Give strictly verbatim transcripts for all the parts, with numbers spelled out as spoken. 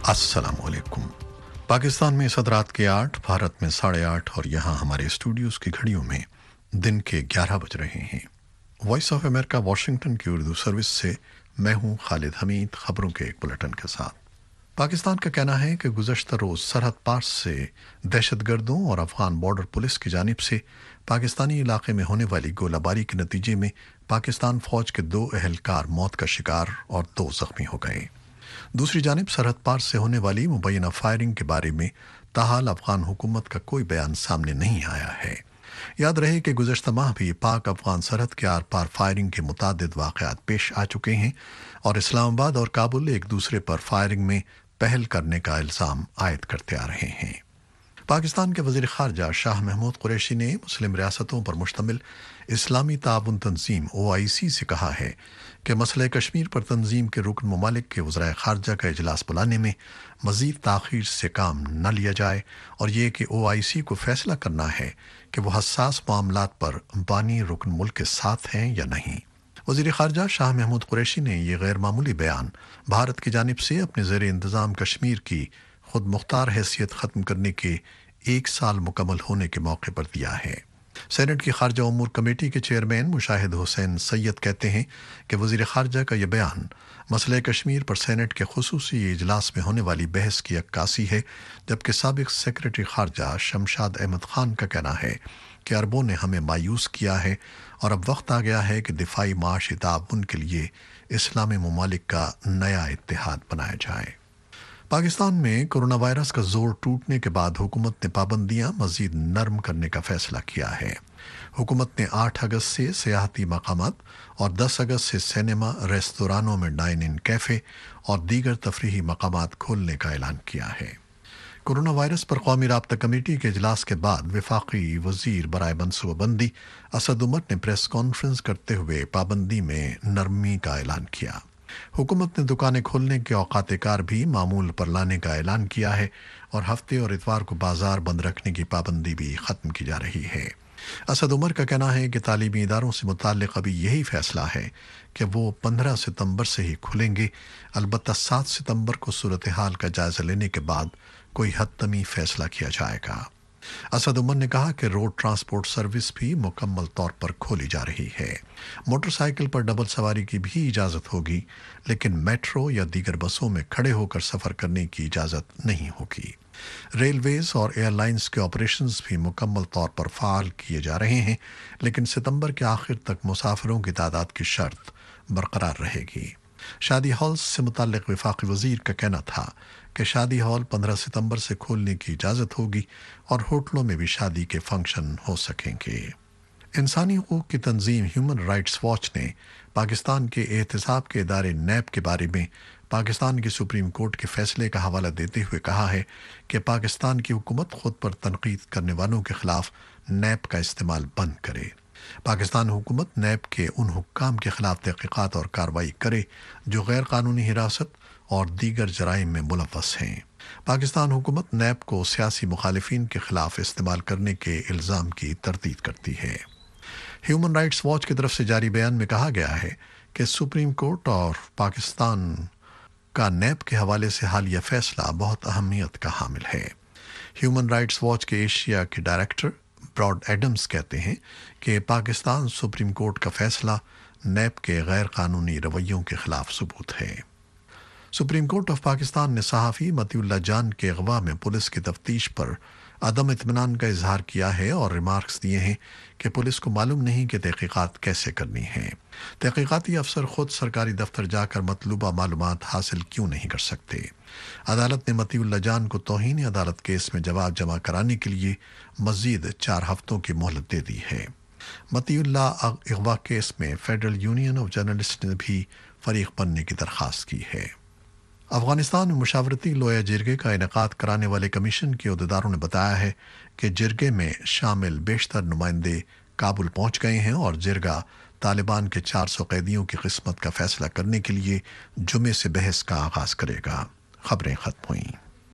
अस्सलाम वालेकुम। पाकिस्तान में इस रात के आठ, भारत में साढ़े आठ और यहाँ हमारे स्टूडियोज़ की घड़ियों में दिन के ग्यारह बज रहे हैं। वॉइस ऑफ अमेरिका वाशिंगटन की उर्दू सर्विस से मैं हूँ खालिद हमीद, खबरों के एक बुलेटिन के साथ। पाकिस्तान का कहना है कि गुज़श्ता रोज़ सरहद पार से दहशतगर्दों और अफगान बॉर्डर पुलिस की जानिब से पाकिस्तानी इलाके में होने वाली गोलाबारी के नतीजे में पाकिस्तान फ़ौज के दो अहलकार मौत का शिकार और दो ज़ख्मी हो गए। दूसरी जानिब सरहद पार से होने वाली मुबैना फायरिंग के बारे में ताहाल अफगान हुकूमत का कोई बयान सामने नहीं आया है। याद रहे कि गुज़श्ता माह भी पाक अफगान सरहद के आर पार फायरिंग के मुतादिद वाक़यात पेश आ चुके हैं और इस्लामाबाद और काबुल एक दूसरे पर फायरिंग में पहल करने का इल्ज़ाम आयद करते आ रहे हैं। पाकिस्तान के वज़ीर ख़ारजा शाह महमूद कुरैशी ने मुस्लिम रियासतों पर मुश्तमिल इस्लामी ताउन तंजीम ओ आई सी से कहा है कि मसले कश्मीर पर तंजीम के रुकन ममालिक के वज़राए ख़ारजा का इजलास बुलाने में मज़ीद ताख़ीर से काम न लिया जाए और ये कि ओ आई सी को फ़ैसला करना है कि वो हसास मामलात पर बानी रुकन मुल्क के साथ हैं या नहीं। वज़ीर ख़ारजा शाह महमूद कुरैशी ने यह गैर मामूली बयान भारत की जानिब से अपने ज़ेर इंतज़ाम कश्मीर की खुद मुख्तार हैसियत ख़त्म करने के एक साल मुकम्मल होने के मौके पर दिया है। सेनेट की खारजा उमूर कमेटी के चेयरमैन मुशाहिद हुसैन सैयद कहते हैं कि वज़ीर ख़ारजा का यह बयान मसले कश्मीर पर सेनेट के खुसूसी इजलास में होने वाली बहस की अक्कासी है, जबकि साबिक़ सेक्रेटरी ख़ारजा शमशाद अहमद ख़ान का कहना है कि अरबों ने हमें मायूस किया है और अब वक्त आ गया है कि दिफाई माशी ताउन के लिए इस्लामी ममालिक का नया इत्तेहाद बनाया जाए। पाकिस्तान में कोरोना वायरस का जोर टूटने के बाद हुकूमत ने पाबंदियां मज़ीद नरम करने का फैसला किया है। हुकूमत ने आठ अगस्त से सियाहती मकामात और दस अगस्त से सिनेमा, रेस्तोरानों में डाइन इन कैफ़े और दीगर तफरीही मकामात खोलने का ऐलान किया है। कोरोना वायरस पर कौमी राब्ता कमेटी के इजलास के बाद वफाकी वज़ीर बराए मनसूबाबंदी असद उमर ने प्रेस कॉन्फ्रेंस करते हुए पाबंदी में नरमी का ऐलान किया। हुकूमत ने दुकानें खोलने के औकात कार भी मामूल पर लाने का ऐलान किया है और हफ्ते और इतवार को बाजार बंद रखने की पाबंदी भी ख़त्म की जा रही है। असद उमर का कहना है कि तालीमी इदारों से मुताल्लिक़ अभी यही फ़ैसला है कि वो पंद्रह सितंबर से ही खुलेंगे, अलबत्ता सात सितंबर को सूरत हाल का जायज़ा लेने के बाद कोई हतमी फ़ैसला किया जाएगा। असद उमर ने कहा कि रोड ट्रांसपोर्ट सर्विस भी मुकम्मल तौर पर खोली जा रही है। मोटरसाइकिल पर डबल सवारी की भी इजाज़त होगी, लेकिन मेट्रो या दीगर बसों में खड़े होकर सफ़र करने की इजाज़त नहीं होगी। रेलवेज़ और एयरलाइंस के ऑपरेशंस भी मुकम्मल तौर पर फ़ाल किए जा रहे हैं, लेकिन सितंबर के आखिर तक मुसाफिरों की तादाद की शर्त बरकरार रहेगी। शादी हॉल से मुताल्लिक़ वफाकी वज़ीर का कहना था कि शादी हॉल पंद्रह सितंबर से खोलने की इजाज़त होगी और होटलों में भी शादी के फंक्शन हो सकेंगे। इंसानी हकूक़ की तंजीम ह्यूमन राइट्स वॉच ने पाकिस्तान के एहतसाब के इदारे नैब के बारे में पाकिस्तान की सुप्रीम कोर्ट के फैसले का हवाला देते हुए कहा है कि पाकिस्तान की हुकूमत खुद पर तनकीद करने वालों के खिलाफ नैब का इस्तेमाल बंद करे। पाकिस्तान हुकूमत नैब के उन हुक्काम के खिलाफ तहक़ीक़ात और कार्रवाई करे जो गैर कानूनी हिरासत और दीगर जराइम में मुलव्वस हैं। पाकिस्तान हुकूमत नैब को सियासी मुखालिफिन के खिलाफ इस्तेमाल करने के इल्ज़ाम की तरदीद करती है। ह्यूमन राइट्स वॉच की तरफ से जारी बयान में कहा गया है कि सुप्रीम कोर्ट और पाकिस्तान का नैब के हवाले से हालिया फैसला बहुत अहमियत का हामिल है। ह्यूमन राइट्स वॉच के एशिया के डायरेक्टर ब्रॉड एडम्स कहते हैं कि पाकिस्तान सुप्रीम कोर्ट का फैसला नैब के गैर कानूनी रवैयों के खिलाफ सबूत है। सुप्रीम कोर्ट ऑफ पाकिस्तान ने सहाफ़ी मतीउल्लाह जान के अगवा में पुलिस की तफ्तीश पर अदम इत्मीनान का इजहार किया है और रिमार्क्स दिए हैं कि पुलिस को मालूम नहीं कि तहक़ीक़ात कैसे करनी है। तहक़ीक़ाती अफसर खुद सरकारी दफ्तर जाकर मतलूबा मालूमात हासिल क्यों नहीं कर सकते। अदालत ने मतीउल्लाह जान को तौहीन अदालत केस में जवाब जमा कराने के लिए मज़ीद चार हफ्तों की मोहलत दे दी है। मतीउल्लाह अगवा केस में फेडरल यूनियन ऑफ जर्नलिस्ट ने भी फरीक बनने की दरख्वास्त की है। अफगानिस्तान में मुशावरती लोया जिरगे का इनेकाद कराने वाले कमीशन के अहदेदारों ने बताया है कि जिरगे में शामिल बेशतर नुमाइंदे काबुल पहुंच गए हैं और जिरगा तालिबान के चार सौ कैदियों की किस्मत का फैसला करने के लिए जुमे से बहस का आगाज करेगा। खबरें खत्म हुई।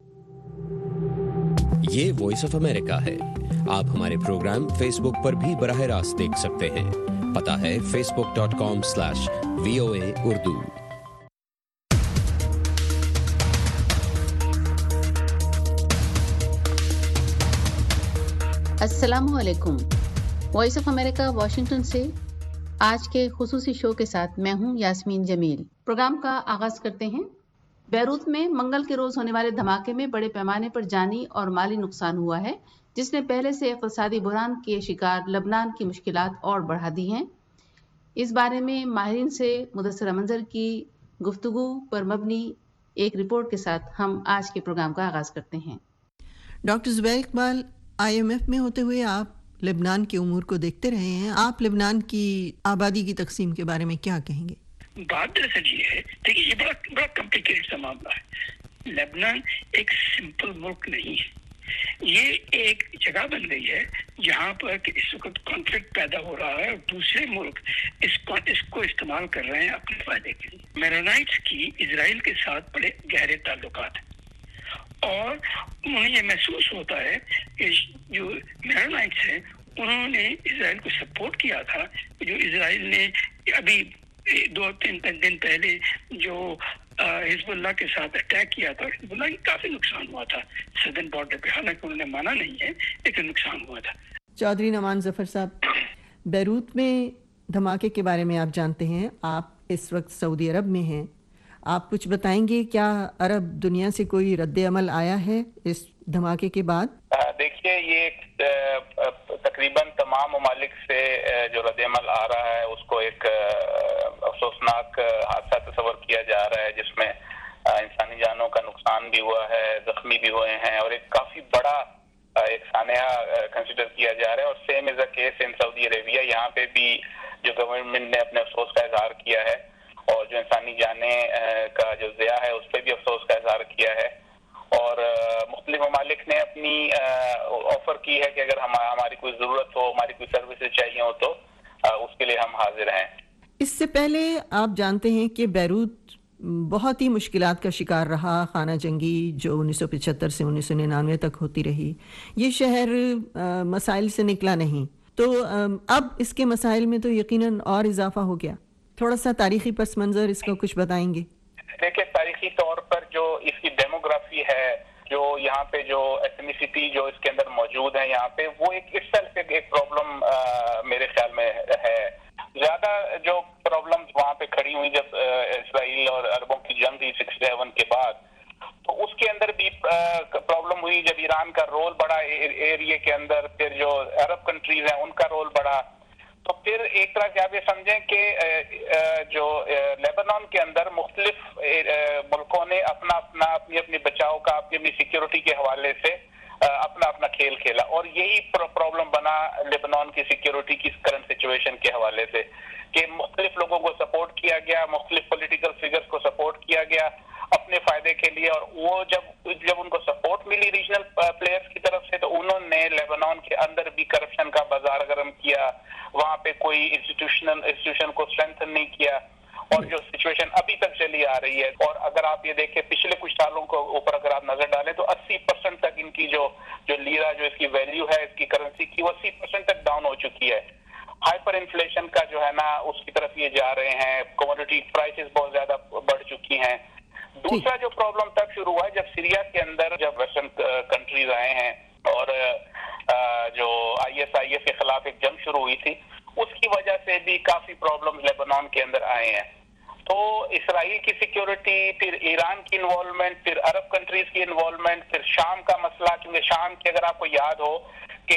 ये वॉइस ऑफ अमेरिका है। आप हमारे प्रोग्राम फेसबुक पर भी बराह रास्त देख सकते हैं। पता है Facebook dot com slash V O A Urdu. अस्सलामु अलैकुम। वॉइस ऑफ अमेरिका वाशिंगटन से आज के खुसूसी शो के साथ मैं हूं यास्मीन जमील। प्रोग्राम का आगाज करते हैं। बैरूत में मंगल के रोज होने वाले धमाके में बड़े पैमाने पर जानी और माली नुकसान हुआ है, जिसने पहले से इक़्तिसादी बुहरान के शिकार लबनान की मुश्किलात और बढ़ा दी हैं। इस बारे में माहिरीन से मुदस्सरा मंजर की गुफ्तगू पर मबनी एक रिपोर्ट के साथ हम आज के प्रोग्राम का आगाज करते हैं। Doctor Zubair Iqbal, I M F में होते हुए आप लेबनान के उमूर को देखते रहे हैं। आप लेबनान की आबादी की तकसीम के बारे में क्या कहेंगे? बात दरअसल ये है, देखिए ये बड़ा बड़ा कॉम्प्लिकेटेड सा मामला है। लेबनान एक सिंपल मुल्क नहीं है। ये एक जगह बन गई है जहाँ पर कि इस वक्त कॉन्फ्लिक्ट पैदा हो रहा है और दूसरे मुल्क इसको इसको इस्तेमाल कर रहे हैं अपने फायदे के लिए। मेरोनाइट्स की इजराइल के साथ बड़े गहरे ताल्लुकात हैं और उन्हें ये महसूस होता है कि जो मेरोनाइट्स हैं उन्होंने इजराइल को सपोर्ट किया था। जो इजराइल ने अभी दो तीन दिन पहले जो हिजबुल्लाह के साथ अटैक किया था, हिजबुल्लाह की काफी नुकसान हुआ था सदर्न बॉर्डर पे, हालांकि उन्होंने माना नहीं है लेकिन नुकसान हुआ था। चौधरी नमान जफर साहब, बैरूत में धमाके के बारे में आप जानते हैं, आप इस वक्त सऊदी अरब में हैं, आप कुछ बताएंगे क्या अरब दुनिया से कोई रद्द अमल आया है इस धमाके के बाद? देखिए ये तकरीबन तमाम ममालिक से जो रद्द अमल आ रहा है उसको एक अफसोसनाक हादसा तस्वर किया जा रहा है जिसमें इंसानी जानों का नुकसान भी हुआ है, जख्मी भी हुए हैं और एक काफी बड़ा एक सानया कंसिडर किया जा रहा है। और same is a case in Saudi Arabia. यहाँ पे भी जो गवर्नमेंट ने अपने अफसोस का इजहार किया है और जो इंसानी जाने का जो ज़िया है उस पर भी अफसोस का इजहार किया है और मुख्तलिफ ममालिक ने अपनी ऑफर की है कि अगर हम हमारी कोई ज़रूरत हो, हमारी कोई सर्विसेज चाहिए हो तो उसके लिए हम हाजिर हैं। इससे पहले आप जानते हैं कि बैरूत बहुत ही मुश्किलात का शिकार रहा, खाना जंगी जो उन्नीस सौ पचहत्तर से उन्नीस सौ निन्यानवे तक होती रही। ये शहर आ, मसाइल से निकला नहीं, तो आ, अब इसके मसाइल में तो यकीनन और इजाफा हो गया। थोड़ा सा तारीखी पस मंजर इसका कुछ बताएंगे? देखिए तारीखी तौर पर जो इसकी डेमोग्राफी है, जो यहाँ पे जो एथनिसिटी जो इसके अंदर मौजूद है यहाँ पे, वो एक इस सेल्फ एक, एक प्रॉब्लम मेरे ख्याल में है। ज्यादा जो प्रॉब्लम वहाँ पे खड़ी हुई जब इसराइल और अरबों की जंग हुई सिक्स सेवन के बाद, तो उसके अंदर भी प्रॉब्लम हुई जब ईरान का रोल बढ़ा एरिया के अंदर, फिर जो अरब कंट्रीज हैं उनका रोल बढ़ा। तो फिर एक तरह से आप ये समझें कि जो लेबनान के अंदर मुख्तलिफ मुल्कों ने अपना अपना अपनी अपनी बचाव का, अपनी अपनी सिक्योरिटी के हवाले से अपना अपना खेल खेला और यही प्रॉब्लम बना लेबनान की सिक्योरिटी की करंट सिचुएशन के हवाले से कि मुख्तलिफ लोगों को सपोर्ट किया गया, मुख्तलिफ पॉलिटिकल फिगर्स को सपोर्ट किया गया अपने फायदे के लिए। और वो जब जब उनको सपोर्ट मिली रीजनल प्लेयर्स की तरफ से, तो उन्होंने लेबनान के अंदर भी करप्शन का बाजार गर्म किया, वहाँ पे कोई इंस्टीट्यूशनल इंस्टीट्यूशन को स्ट्रेंथन नहीं किया और जो सिचुएशन अभी तक चली आ रही है। और अगर आप ये देखें पिछले कुछ सालों को ऊपर अगर आप नजर डालें तो अस्सी परसेंट तक इनकी जो जो लीरा जो इसकी वैल्यू है इसकी करेंसी की, वो अस्सी परसेंट तक डाउन हो चुकी है। हाइपर इन्फ्लेशन का जो है ना उसकी तरफ ये जा रहे हैं, कमोडिटी प्राइसेस बहुत ज्यादा बढ़ चुकी हैं। दूसरा जो प्रॉब्लम तब शुरू हुआ है जब सीरिया के अंदर जब वेस्टर्न कंट्रीज आए हैं और जो आईएसआईएस के खिलाफ एक जंग शुरू हुई थी, उसकी वजह से भी काफी प्रॉब्लम्स लेबनान के अंदर आए हैं। तो इसराइल की सिक्योरिटी, फिर ईरान की इन्वॉल्वमेंट, फिर अरब कंट्रीज की इन्वॉल्वमेंट, फिर शाम का मसला, क्योंकि शाम की अगर आपको याद हो कि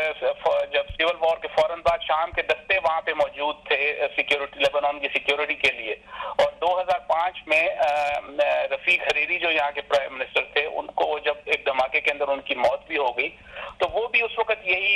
जब सिविल वॉर के फौरन बाद शाम के दस्ते वहां पे मौजूद थे सिक्योरिटी लेबनान की सिक्योरिटी के लिए। और दो हज़ार पाँच में रफीक हरीरी जो यहाँ के प्राइम मिनिस्टर थे, उनको जब एक धमाके के अंदर उनकी मौत भी हो गई, तो वो भी उस वक्त यही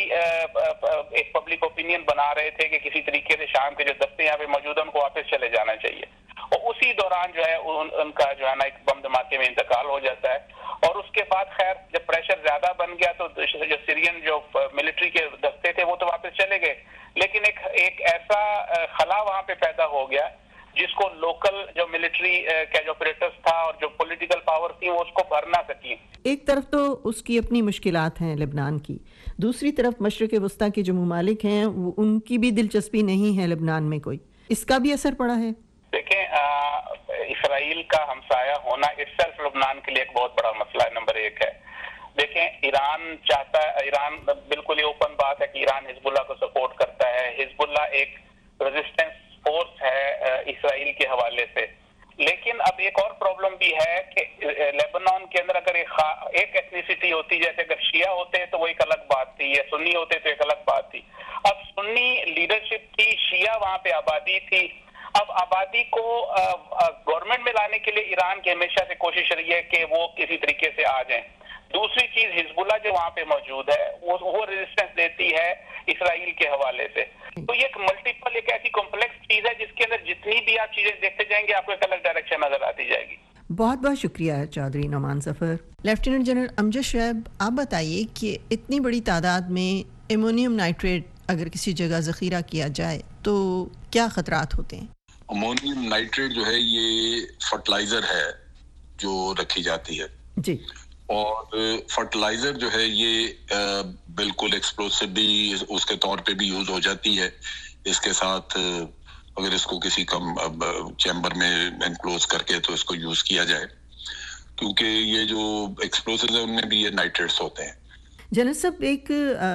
एक पब्लिक ओपिनियन बना रहे थे कि किसी तरीके से शाम के जो दस्ते यहाँ पे मौजूद है उनको वापस चले जाना चाहिए। और उसी दौरान जो है उन, उनका जो है ना एक बम धमाके में इंतकाल हो जाता है। और उसके बाद खैर जब प्रेशर ज्यादा बन गया तो जो सीरियन जो मिलिट्री के दस्ते थे वो तो वापस चले गए, लेकिन एक एक ऐसा खला वहां पे पैदा हो गया जिसको लोकल जो मिलिट्री का जो ऑपरेटर्स था और जो पॉलिटिकल पावर थी वो उसको भर ना सकी। एक तरफ तो उसकी अपनी मुश्किलात हैं लेबनान की, दूसरी तरफ मशरिक वस्ता के जो ममालिक हैं उनकी भी दिलचस्पी नहीं है लेबनान में कोई, इसका भी असर पड़ा है। देखें, इसराइल का हमसाया होना इस सेल्फ लेबनान के लिए एक बहुत बड़ा मसला नंबर एक है। دیکھیں ایران چاہتا ہے, ایران بالکل ہی اوپن بات ہے کہ ایران حزب اللہ کو سپورٹ کرتا ہے. حزب اللہ ایک ریزسٹنس فورس ہے اسرائیل کے حوالے سے. لیکن اب ایک اور پرابلم بھی ہے کہ لیبنان کے اندر اگر ایک ایتھنیسٹی ہوتی, جیسے اگر شیعہ ہوتے تو وہ ایک الگ بات تھی, یا سنی ہوتے تو ایک الگ بات تھی. اب سنی لیڈرشپ تھی, شیعہ وہاں پہ آبادی تھی. اب آبادی کو گورنمنٹ میں لانے کے لیے ایران کی ہمیشہ سے کوشش رہی ہے کہ وہ کسی طریقے سے آ جائیں. دوسری چیز حزب اللہ جو وہاں پہ موجود ہے وہ وہ ریزسٹنس دیتی ہے اسرائیل کے حوالے سے. تو یہ ایک ملٹیپل ایک ایسی کمپلیکس چیز ہے جس کے اندر جتنی بھی آپ چیزیں دیکھتے جائیں گے آپ کو ایک الگ ڈائریکشن نظر آتی جائے گی. بہت بہت شکریہ چودھری نعمان ظفر. لیفٹیننٹ جنرل امجد شعیب, آپ بتائیے کہ اتنی بڑی تعداد میں ایمونیم نائٹریٹ اگر کسی جگہ ذخیرہ کیا جائے تو کیا خطرات ہوتے ہیں؟ امونیم نائٹریٹ جو ہے یہ فرٹیلائزر ہے جو رکھی جاتی ہے جی, اور فرٹیلائزر جو ہے یہ بالکل ایکسپلوسو بھی اس کے طور پہ بھی یوز ہو جاتی ہے. اس کے ساتھ اگر اس کو کسی کم چیمبر میں انکلوز کر کے تو اس کو یوز کیا جائے, کیونکہ یہ جو ایکسپلوسیوز ہیں ان میں بھی یہ نائٹریٹس ہوتے ہیں. جنرل صاحب, ایک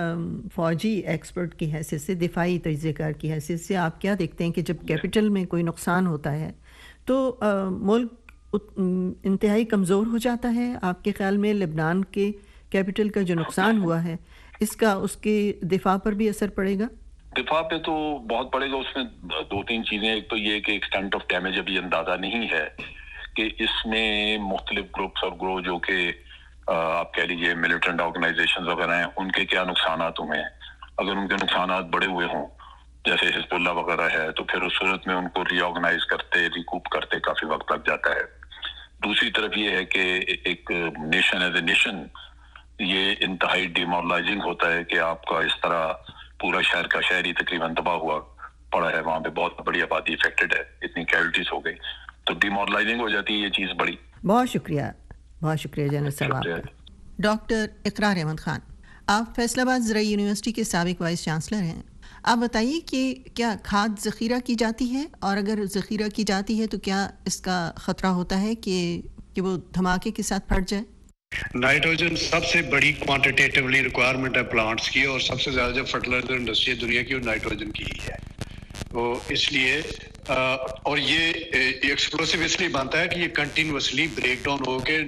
فوجی ایکسپرٹ کی حیثیت سے, دفاعی تجزیہ کار کی حیثیت سے آپ کیا دیکھتے ہیں کہ جب کیپٹل میں کوئی نقصان ہوتا ہے تو ملک انتہائی کمزور ہو جاتا ہے؟ آپ کے خیال میں لبنان کے کیپٹل کا جو نقصان ہوا ہے اس کا اس کے دفاع پر بھی اثر پڑے گا؟ دفاع پہ تو بہت پڑے گا. اس میں دو تین چیزیں, ایک تو یہ کہ ایکسٹینٹ آف ڈیمیج ابھی اندازہ نہیں ہے کہ اس میں مختلف گروپس اور گروہ جو کہ آپ کہہ لیجیے ملیٹنٹ آرگنائزیشنز وغیرہ ہیں ان کے کیا نقصانات ہوئے ہیں. اگر ان کے نقصانات بڑے ہوئے ہوں جیسے حزب اللہ وغیرہ ہے تو پھر اس صورت میں ان کو ری آرگنائز کرتے ریکوپ کرتے کافی وقت لگ جاتا ہے. دوسری طرف یہ ہے کہ ایک نیشن ایز اے نیشن یہ انتہائی ڈیمورلائزنگ ہوتا ہے کہ آپ کا اس طرح پورا شہر کا شہری تقریباً تباہ ہوا پڑا ہے, وہاں پہ بہت بڑی آبادی افیکٹڈ ہے, اتنی کیجولٹیز ہو گئی تو ڈیمورلائزنگ ہو جاتی ہے یہ چیز بڑی. بہت شکریہ, بہت شکریہ جنرل صاحب آپ کا. ڈاکٹر اقرار احمد خان, آپ فیصل آباد زرعی یونیورسٹی کے سابق وائس چانسلر ہیں. آپ بتائیے کہ کیا کھاد ذخیرہ کی جاتی ہے, اور اگر ذخیرہ کی جاتی ہے تو کیا اس کا خطرہ ہوتا ہے کہ کہ وہ دھماکے کے ساتھ پھٹ جائے؟ نائٹروجن سب سے بڑی کوانٹیٹیولی ریکوائرمنٹ ہے پلانٹس کی, اور سب سے زیادہ جو فرٹیلائزر انڈسٹری ہے دنیا کی وہ نائٹروجن کی ہی ہے. تو اس لیے اور یہ ایکسپلوسیو اس لیے بنتا ہے کہ یہ کنٹینیوسلی بریک ڈاؤن ہو کے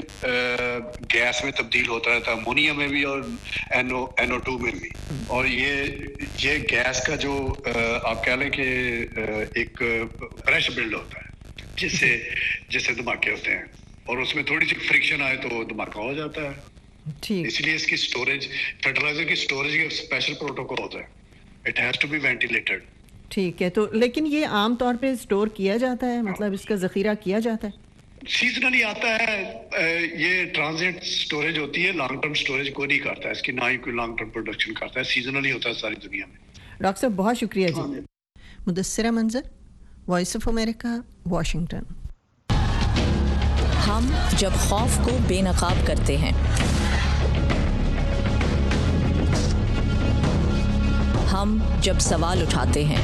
گیس میں تبدیل ہوتا رہتا ہے, امونیا میں بھی اور N O N O two میں بھی. اور یہ یہ گیس کا جو آپ کہہ لیں کہ ایک پریشر بلڈ ہوتا ہے جس سے جس سے دھماکے ہوتے ہیں, اور اس میں تھوڑی سی فرکشن آئے تو دھماکہ ہو جاتا ہے. ٹھیک, اس لیے اس کی سٹوریج, فرٹیلائزر کی سٹوریج کا اسپیشل پروٹوکول ہوتا ہے. It has to be ventilated. ٹھیک ہے. تو لیکن یہ عام طور پہ اسٹور کیا جاتا ہے, مطلب اس کا ذخیرہ کیا جاتا ہے؟ سیزنلی آتا ہے, یہ ٹرانزٹ سٹوریج ہوتی ہے, لانگ ٹرم سٹوریج کوئی نہیں کرتا ہے اس کی, نہ ہی کوئی لانگ ٹرم پروڈکشن کرتا ہے, سیزنلی ہوتا ہے ساری دنیا میں. ڈاکٹر صاحب بہت شکریہ جی. مدثرہ منظر, وائس آف امریکہ, واشنگٹن. ہم جب خوف کو بے نقاب کرتے ہیں, ہم جب سوال اٹھاتے ہیں,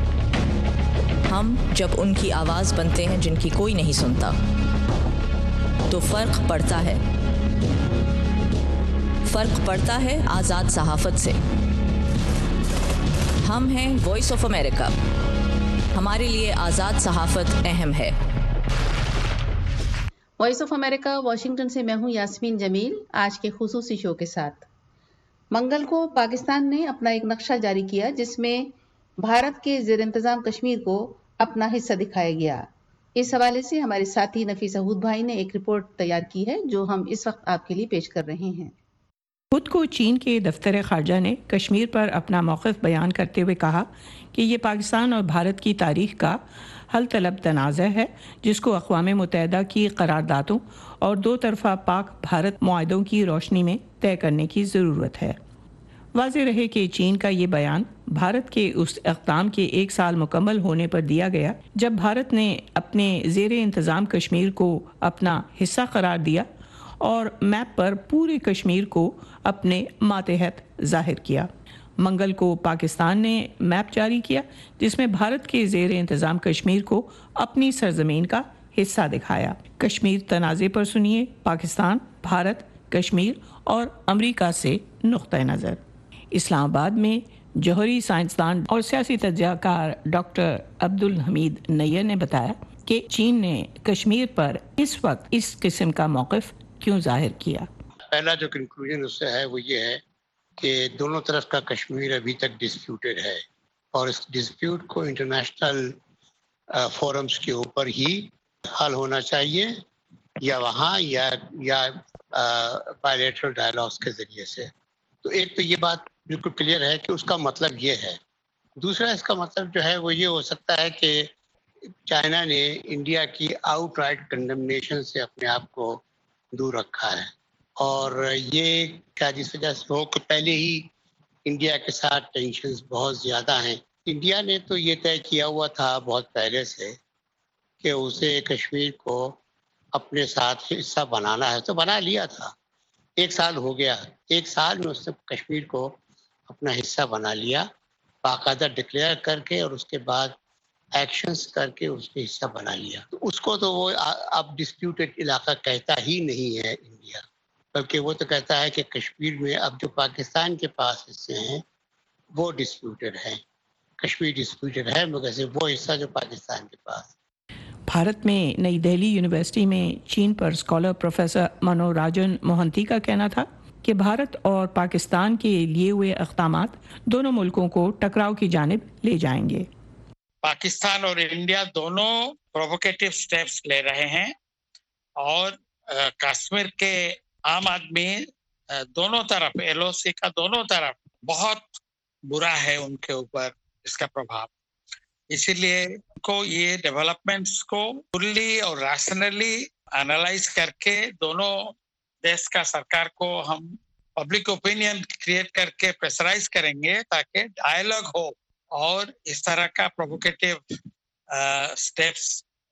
ہم جب ان کی آواز بنتے ہیں جن کی کوئی نہیں سنتا, تو فرق پڑتا ہے. فرق پڑتا ہے آزاد صحافت سے. ہم ہیں وائس آف امریکہ. ہمارے لیے آزاد صحافت اہم ہے. وائس آف امریکہ واشنگٹن سے میں ہوں یاسمین جمیل, آج کے خصوصی شو کے ساتھ. منگل کو پاکستان نے اپنا ایک نقشہ جاری کیا جس میں بھارت کے زیر انتظام کشمیر کو اپنا حصہ دکھایا گیا. اس حوالے سے ہمارے ساتھی نفیس احود بھائی نے ایک رپورٹ تیار کی ہے جو ہم اس وقت آپ کے لیے پیش کر رہے ہیں. خود کو چین کے دفتر خارجہ نے کشمیر پر اپنا موقف بیان کرتے ہوئے کہا کہ یہ پاکستان اور بھارت کی تاریخ کا حل طلب تنازع ہے جس کو اقوام متحدہ کی قراردادوں اور دو طرفہ پاک بھارت معاہدوں کی روشنی میں طے کرنے کی ضرورت ہے. واضح رہے کہ چین کا یہ بیان بھارت کے اس اقدام کے ایک سال مکمل ہونے پر دیا گیا جب بھارت نے اپنے زیر انتظام کشمیر کو اپنا حصہ قرار دیا اور میپ پر پورے کشمیر کو اپنے ماتحت ظاہر کیا. منگل کو پاکستان نے میپ جاری کیا جس میں بھارت کے زیر انتظام کشمیر کو اپنی سرزمین کا حصہ دکھایا. کشمیر تنازع پر سنیے پاکستان، بھارت، कश्मीर और अमेरिका से नुक्ता नज़र। इस्लामाबाद में जौहरी साइंसदान और सियासी तज्ज़ियाकार डॉक्टर अब्दुल हमीद नैयर ने बताया कि चीन ने कश्मीर पर इस वक्त इस किस्म का मौक़िफ़ क्यों जाहिर किया। पहला जो कंक्लूजन उससे है वो ये है कि दोनों तरफ का कश्मीर अभी तक डिस्प्यूटेड है और इस डिस्प्यूट को इंटरनेशनल फोरम्स के ऊपर ही हल होना चाहिए, या वहाँ या या बायलैटरल डायलॉग्स के ज़रिए से। तो एक तो ये बात बिल्कुल क्लियर है कि उसका मतलब ये है। दूसरा इसका मतलब जो है वो ये हो सकता है कि चाइना ने इंडिया की आउटराइट कंडेमनेशन से अपने आप को दूर रखा है, और ये क्या जिस वजह से हो कि पहले ही इंडिया के साथ टेंशन्स बहुत ज़्यादा हैं। इंडिया ने तो ये तय किया हुआ था बहुत पहले से कि उसे कश्मीर को अपने साथ हिस्सा बनाना है, तो बना लिया था। एक साल हो गया, एक साल में उसने कश्मीर को अपना हिस्सा बना लिया, बाकायदा डिक्लेयर करके और उसके बाद एक्शंस करके उसने हिस्सा बना लिया। तो उसको तो वो अब डिस्प्यूटेड इलाका कहता ही नहीं है इंडिया, बल्कि वो तो कहता है कि कश्मीर में अब जो पाकिस्तान के पास हिस्से हैं वो डिस्प्यूटेड है। कश्मीर डिस्प्यूटेड है मगर से वो हिस्सा जो पाकिस्तान के पास। भारत में नई दिल्ली यूनिवर्सिटी में चीन पर स्कॉलर प्रोफेसर मनोराजन मोहंती का कहना था कि भारत और पाकिस्तान के लिए हुए इक़दामात दोनों मुल्कों को टकराव की जानिब ले जाएंगे। पाकिस्तान और इंडिया दोनों प्रोवोकेटिव स्टेप्स ले रहे हैं और कश्मीर के आम आदमी दोनों तरफ, एलओसी का दोनों तरफ बहुत बुरा है उनके ऊपर इसका प्रभाव। इसीलिए को ये डेवलपमेंट्स को फुल्ली और रैशनली एनालाइज करके दोनों देश का सरकार को हम पब्लिक ओपिनियन क्रिएट करके प्रेशराइज करेंगे ताकि डायलॉग हो और इस तरह का प्रोवोकेटिव स्टेप्स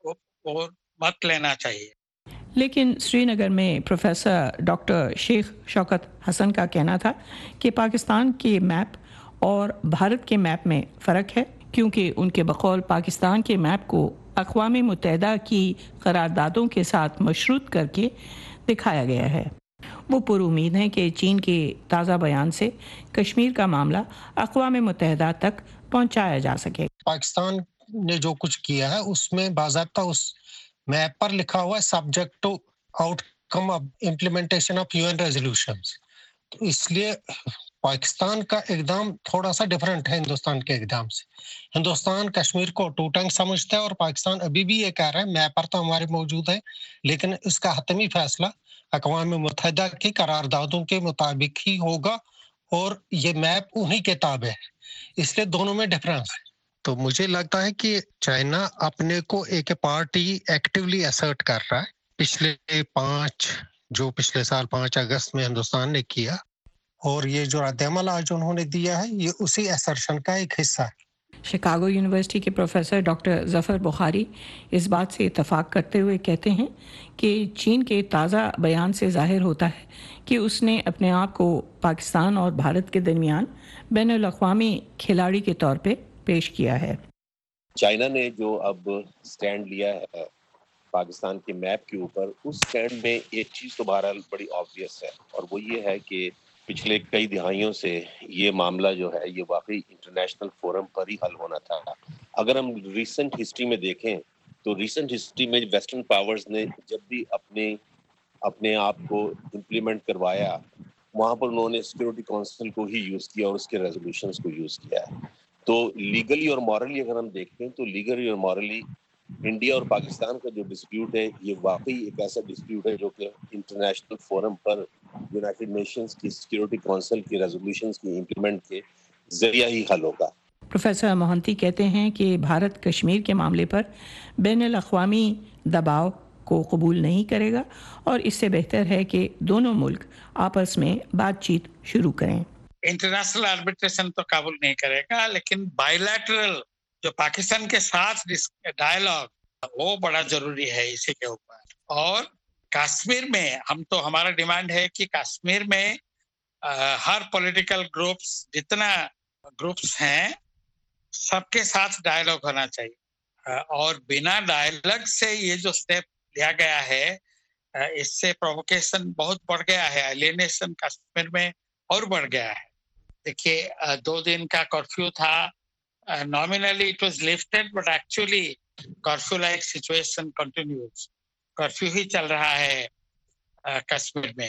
और मत लेना चाहिए। लेकिन श्रीनगर में प्रोफेसर डॉक्टर शेख शौकत हसन का कहना था कि पाकिस्तान के मैप और भारत के मैप में फ़र्क है, क्योंकि उनके बकौल पाकिस्तान के मैप को अक़वाम मुत्तहिदा की करारदादों के साथ मशरूत करके दिखाया गया है। वो पुरुमीद हैं कि चीन के ताज़ा बयान से कश्मीर का मामला अक़वाम मुत्तहिदा तक पहुँचाया जा सके। पाकिस्तान ने जो कुछ किया है उसमें बाज़ाब्ता उस मैप पर लिखा हुआ है subject to outcome of implementation of UN resolutions. तो इसलिए पाकिस्तान का इक़दाम थोड़ा सा डिफरेंट है हिंदुस्तान के इक़दाम से। हिंदुस्तान कश्मीर को टू टंग समझता है और पाकिस्तान अभी भी ये कह रहा है मैप पर तो हमारे मौजूद है, लेकिन इसका हतमी फैसला अक़वाम मुत्तहिदा की करारदादों के मुताबिक ही होगा और ये मैप उन्हीं के ताबे है, इसलिए दोनों में डिफरेंस है। तो मुझे लगता है कि चाइना अपने को एक पार्टी एक्टिवली असर्ट कर रहा है। पिछले पाँच जो पिछले साल पाँच अगस्त में हिंदुस्तान ने किया और ये जो रद्द-ए-अमल आज उन्होंने दिया है ये उसी असर्शन का एक हिस्सा है। शिकागो यूनिवर्सिटी के प्रोफेसर डॉक्टर ज़फ़र बुखारी इस बात से इत्तफाक करते हुए कहते हैं कि चीन के ताज़ा बयान से ज़ाहिर होता है कि उसने अपने आप को पाकिस्तान और भारत के दरमियान बैनुल-अक़वामी खिलाड़ी के तौर पे पेश किया है। चाइना ने जो अब स्टैंड लिया है पाकिस्तान के मैप के ऊपर, उस स्टैंड में एक चीज़ तो बहरहाल बड़ी ऑब्वियस है और वो ये है कि पिछले कई दिहाइयों से ये मामला जो है ये वाकई इंटरनेशनल फोरम पर ही हल होना था। अगर हम रिसेंट हिस्ट्री में देखें तो रिसेंट हिस्ट्री में वेस्टर्न पावर्स ने जब भी अपने अपने आप को इम्प्लीमेंट करवाया वहाँ पर उन्होंने सिक्योरिटी काउंसिल को ही यूज़ किया और उसके रेजोल्यूशंस को यूज़ किया है। तो लीगली और मॉरली अगर हम देखते हैं तो लीगली और मॉरली इंडिया और पाकिस्तान का जो डिस्प्यूट है ये वाकई एक ऐसा डिस्प्यूट है जो कि इंटरनेशनल फोरम पर यूनाइटेड नेशंस की सिक्योरिटी काउंसिल की रेजोल्यूशंस की इम्प्लीमेंट के जरिए ही हल होगा। प्रोफेसर मोहंती कहते हैं कि भारत कश्मीर के मामले पर बैनुल-अक़वामी दबाव को कबूल नहीं करेगा और इससे बेहतर है कि दोनों मुल्क आपस में बातचीत शुरू करें। इंटरनेशनल आर्बिट्रेशन तो काबूल नहीं करेगा, लेकिन बायलैटरल जो पाकिस्तान के साथ डायलॉग वो बड़ा जरूरी है इसी के ऊपर। और कश्मीर में हम तो हमारा डिमांड है कि कश्मीर में आ, हर पॉलिटिकल ग्रुप्स जितना ग्रुप्स हैं सबके साथ डायलॉग होना चाहिए आ, और बिना डायलॉग से ये जो स्टेप लिया गया है اس سے پرووکیشن بہت بڑھ گیا ہے, ایلینیشن کشمیر میں اور بڑھ گیا ہے. دیکھیے دو دن کا کرفیو تھا, nominally it was lifted but actually curfew like situation continues, curfew ہی چل رہا ہے کشمیر میں.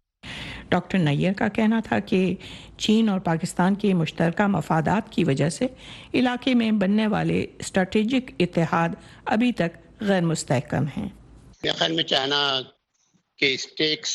ڈاکٹر نیر کا کہنا تھا کہ چین اور پاکستان کے مشترکہ مفادات کی وجہ سے علاقے میں بننے والے اسٹریٹجک اتحاد ابھی تک غیر مستحکم ہیں. میرے خیال میں چائنا کے اسٹیکس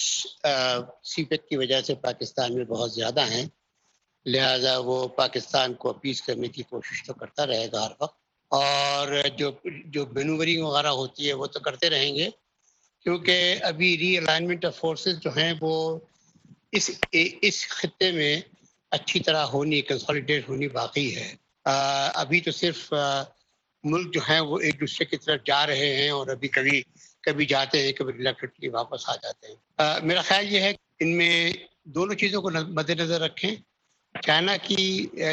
سی پیک کی وجہ سے پاکستان میں بہت زیادہ ہیں, لہذا وہ پاکستان کو اپیز کرنے کی کوشش تو کرتا رہے گا ہر وقت, اور جو جو مینوورنگ وغیرہ ہوتی ہے وہ تو کرتے رہیں گے, کیونکہ ابھی ری الائنمنٹ آف فورسز جو ہیں وہ اس اس خطے میں اچھی طرح ہونی, کنسالیڈیٹ ہونی باقی ہے. ابھی تو صرف ملک جو ہیں وہ ایک دوسرے کی طرف جا رہے ہیں, اور ابھی کبھی کبھی جاتے ہیں, کبھی ریلیکٹڈلی واپس آ جاتے ہیں. میرا خیال یہ ہے کہ ان میں دونوں چیزوں کو مد نظر رکھیں. چائنا کی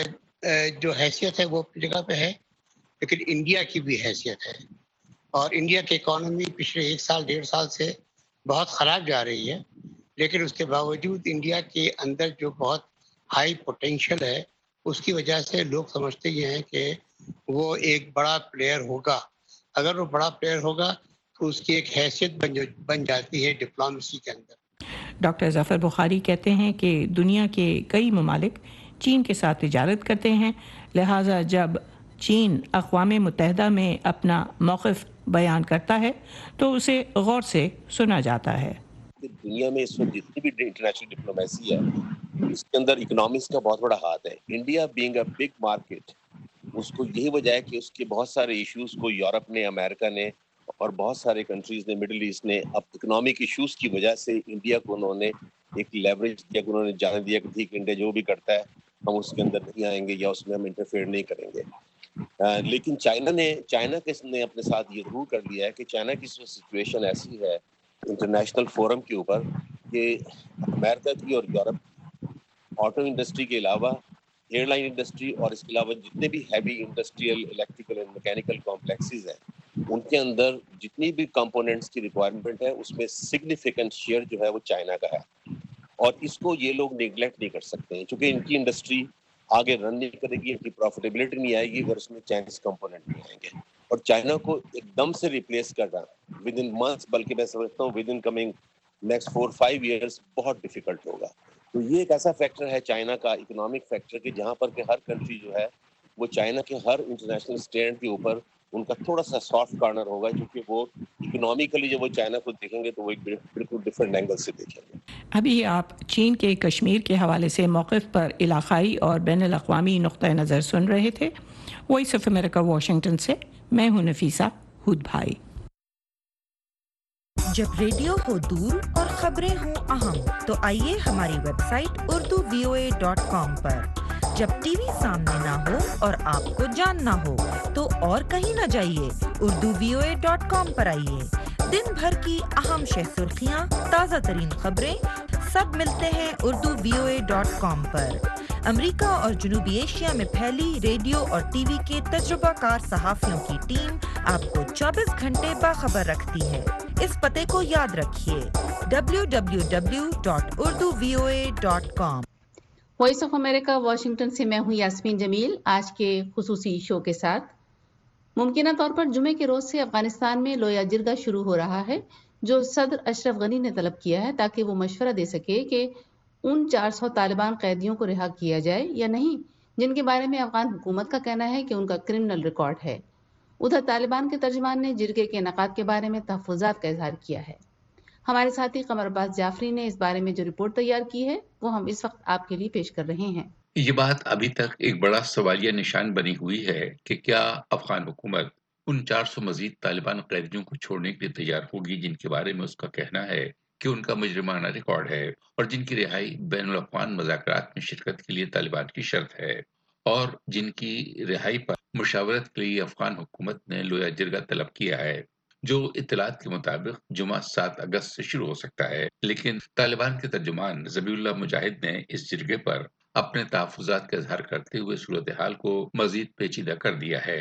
جو حیثیت ہے وہ اپنی جگہ پہ ہے, لیکن انڈیا کی بھی حیثیت ہے, اور انڈیا کی اکانومی پچھلے ایک سال ڈیڑھ سال سے بہت خراب جا رہی ہے, لیکن اس کے باوجود انڈیا کے اندر جو بہت ہائی پوٹینشیل ہے اس کی وجہ سے لوگ سمجھتے یہ ہیں کہ وہ ایک بڑا پلیئر ہوگا. اگر وہ بڑا پلیئر ہوگا تو اس کی ایک حیثیت بن بن جاتی ہے ڈپلومیسی کے اندر. ڈاکٹر ظفر بخاری کہتے ہیں کہ دنیا کے کئی ممالک چین کے ساتھ تجارت کرتے ہیں, لہٰذا جب چین اقوام متحدہ میں اپنا موقف بیان کرتا ہے تو اسے غور سے سنا جاتا ہے. دنیا میں اس وقت جتنی بھی انٹرنیشنل ڈپلومیسی ہے اس کے اندر اکنامکس کا بہت بڑا ہاتھ ہے. India being a big market, اس کو یہی وجہ ہے کہ اس کے بہت سارے ایشوز کو یورپ نے, امریکہ نے اور بہت سارے کنٹریز نے, مڈل ایسٹ نے اب اکنامک ایشوز کی وجہ سے انڈیا کو انہوں نے ایک لیوریج دیا, کہ انہوں نے جانے دیا کہ ٹھیک انڈیا جو بھی کرتا ہے ہم اس کے اندر نہیں آئیں گے یا اس میں ہم انٹرفیئر نہیں کریں گے. لیکن چائنا نے چائنا کے نے اپنے ساتھ یہ ضرور کر لیا ہے کہ چائنا کی سچویشن ایسی ہے انٹرنیشنل فورم کے اوپر کہ امریکہ کی اور یورپ آٹو انڈسٹری کے علاوہ ایئر لائن انڈسٹری اور اس کے علاوہ جتنے بھی heavy industrial electrical and mechanical complexes ہیں ان کے اندر جتنی بھی کمپوننٹس کی ریکوائرمنٹ ہے اس میں سگنیفیکنٹ شیئر جو ہے وہ چائنا کا ہے, اور اس کو یہ لوگ نیگلیکٹ نہیں کر سکتے ہیں کیونکہ ان کی انڈسٹری آگے رن نہیں کرے گی, ان کی پروفیٹیبلٹی نہیں آئے گی اگر اس میں چائنیز کمپوننٹ نہیں آئیں گے. اور چائنا کو ایک دم سے ریپلیس کرنا ود ان منتھس, بلکہ میں سمجھتا ہوں within coming next four five years بہت ڈیفیکلٹ ہوگا. تو یہ ایک ایسا فیکٹر ہے چائنا کا اکنامک فیکٹر کہ جہاں پر کہ ہر کنٹری جو ہے وہ چائنا کے ہر انٹرنیشنل اسٹینڈ کے اوپر ان کا تھوڑا سا سافٹ کارنر ہوگا, کیونکہ وہ اکنامیکلی جب وہ چائنا کو دیکھیں گے تو وہ ایک بالکل ڈفرینٹ اینگل سے دیکھیں گے. ابھی آپ چین کے کشمیر کے حوالے سے موقف پر علاقائی اور بین الاقوامی نقطۂ نظر سن رہے تھے. وائس آف امریکہ واشنگٹن سے میں ہوں نفیسہ ہود بھائی. جب ریڈیو ہو دور اور خبریں ہوں اہم تو آئیے ہماری website Urdu V O A dot com پر. جب ٹی وی سامنے نہ ہو اور آپ کو جاننا ہو تو اور کہیں نہ جائیے, Urdu V O A dot com پر آئیے. دن بھر کی اہم شہ سرخیاں, تازہ ترین خبریں سب ملتے ہیں Urdu V O A dot com پر. امریکہ اور جنوبی ایشیا میں پھیلی ریڈیو اور ٹی وی کے تجربہ کار صحافیوں کی ٹیم آپ کو چوبیس گھنٹے باخبر رکھتی ہے. اس پتے کو یاد رکھیے W W W dot Urdu V O A dot com. Voice of America Washington سے میں ہوں یاسمین جمیل آج کے خصوصی شو کے ساتھ. ممکنہ طور پر جمعے کے روز سے افغانستان میں لویا جرگہ شروع ہو رہا ہے جو صدر اشرف غنی نے طلب کیا ہے تاکہ وہ مشورہ دے سکے کہ ان چار سو طالبان قیدیوں کو رہا کیا جائے یا نہیں جن کے بارے میں افغان حکومت کا کہنا ہے کہ ان کا کرمنل ریکارڈ ہے. ادھر طالبان کے ترجمان نے جرگے کے انعقاد کے بارے میں تحفظات کا اظہار کیا ہے. ہمارے ساتھی قمر عباس جعفری نے اس بارے میں جو رپورٹ تیار کی ہے وہ ہم اس وقت آپ کے لیے پیش کر رہے ہیں. یہ بات ابھی تک ایک بڑا سوالیہ نشان بنی ہوئی ہے کہ کیا افغان حکومت ان چار سو مزید طالبان قیدیوں کو چھوڑنے کے لیے تیار ہوگی جن کے بارے میں اس کا کہنا ہے کہ ان کا مجرمانہ ریکارڈ ہے اور جن کی رہائی بین الاقوامی مذاکرات میں شرکت کے لیے طالبان کی شرط ہے, اور جن کی رہائی پر مشاورت کے لیے افغان حکومت نے لویا جرگہ طلب کیا ہے جو اطلاعات کے مطابق جمعہ سات اگست سے شروع ہو سکتا ہے. لیکن طالبان کے ترجمان ذبیح اللہ مجاہد نے اس جرگے پر اپنے تحفظات کا اظہار کرتے ہوئے صورتحال کو مزید پیچیدہ کر دیا ہے.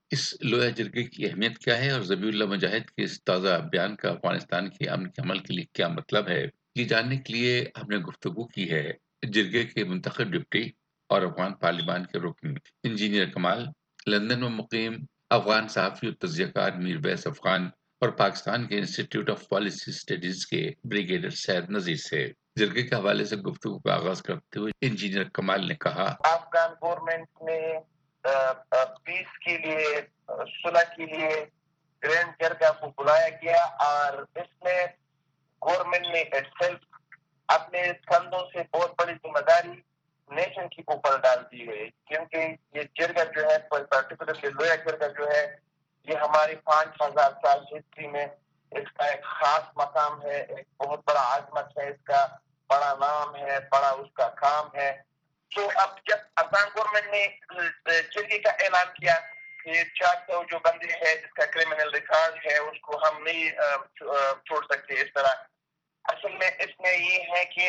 اس لویا جرگے کی اہمیت کیا ہے اور ذبیح اللہ مجاہد کے اس تازہ بیان کا افغانستان کے امن کے عمل کے لیے کیا مطلب ہے، یہ جاننے کے لیے ہم نے گفتگو کی ہے جرگے کے منتخب ڈپٹی اور افغان پارلیمان کے رکن انجینئر کمال، لندن میں مقیم افغان صحافی اور تجزیہ کار میر ویس افغان اور پاکستان کے انسٹیٹیوٹ آف پالیسی اسٹڈیز کے بریگیڈیئر سید نذیر سے۔ جرگے کے حوالے سے گفتگو کا آغاز کرتے ہوئے انجینئر کمال نے کہا، افغان گورنمنٹ نے پیس کے لیے، صلح کے لیے گرینڈ جرگہ کو بلایا گیا اور اس میں گورنمنٹ نے اپنے کندھوں سے بہت بڑی ذمہ داری نیشن کے اوپر ڈال دی ہے، کیونکہ یہ جرگہ جو ہے پرٹیکولرلی لویا جرگہ جو ہے یہ ہماری پانچ ہزار سال ہسٹری میں اس کا ایک خاص مقام ہے، ایک بہت بڑا عظمت ہے، اس کا بڑا نام ہے، بڑا اس کا کام ہے۔ تو اب جب افغان گورنمنٹ نے جرگے کا اعلان کیا کہ چار سو جو بندے ہیں جس کا کرمنل ریکارڈ ہے اس کو ہم نہیں چھوڑ سکتے اس طرح، اصل میں اس میں یہ ہے کہ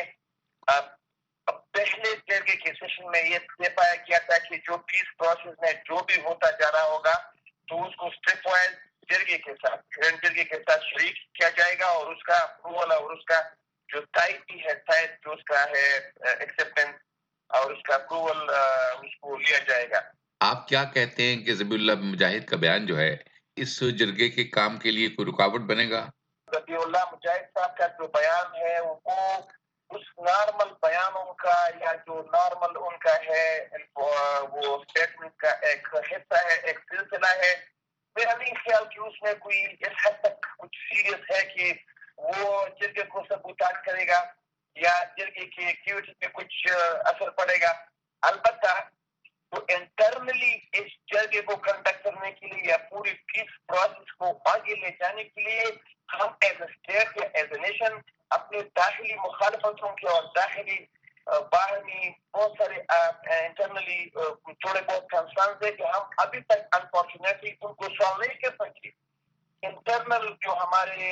پہلے جرگے کے سیشن میں یہ پایا گیا تھا کہ جو پیس پروسیس میں جو بھی ہوتا جا رہا ہوگا تو اس کو اسٹیپ وائز جرگے کے ساتھ گرینڈ جرگے کے ساتھ شریک کیا جائے گا اور اس کا اپروول اور اس کا جو تائید ہے تائید جو اس کا ہے ایکسیپٹنس اور اس کا اپروول اس کو لیا جائے گا۔ آپ کیا کہتے ہیں کہ ذبیح اللہ مجاہد کا بیان جو ہے اس جرگے کے کام کے لیے کوئی رکاوٹ بنے گا؟ ذبیح اللہ مجاہد صاحب کا جو بیان ہے وہ اس نارمل بیانوں کا یا جو نارمل ان کا ہے وہ اسٹیٹمنٹ کا ایک حصہ ہے، ایک سلسلہ ہے۔ میرا نہیں خیال کہ اس میں کوئی اس حد تک کچھ سیریس ہے کہ وہ جرگے کو سبوتاژ کرے گا یا جرگے کی ایکٹیویٹی پہ کچھ اثر پڑے گا۔ البتہ تو انٹرنلی اس جرگے کو کنڈکٹ کرنے کے لیے یا پوری پیس پروسیس کو آگے لے جانے کے لیے ہم ایز اے اسٹیٹ یا ایز اے نیشن اپنے داخلی مخالفتوں کے اور داخلی باہمی بہت سارے انٹرنلی تھوڑے بہت کنسرنز ہے کہ ہم ابھی تک انفارچونیٹلی ان کو سالو نہیں کر سکتے۔ انٹرنل جو ہمارے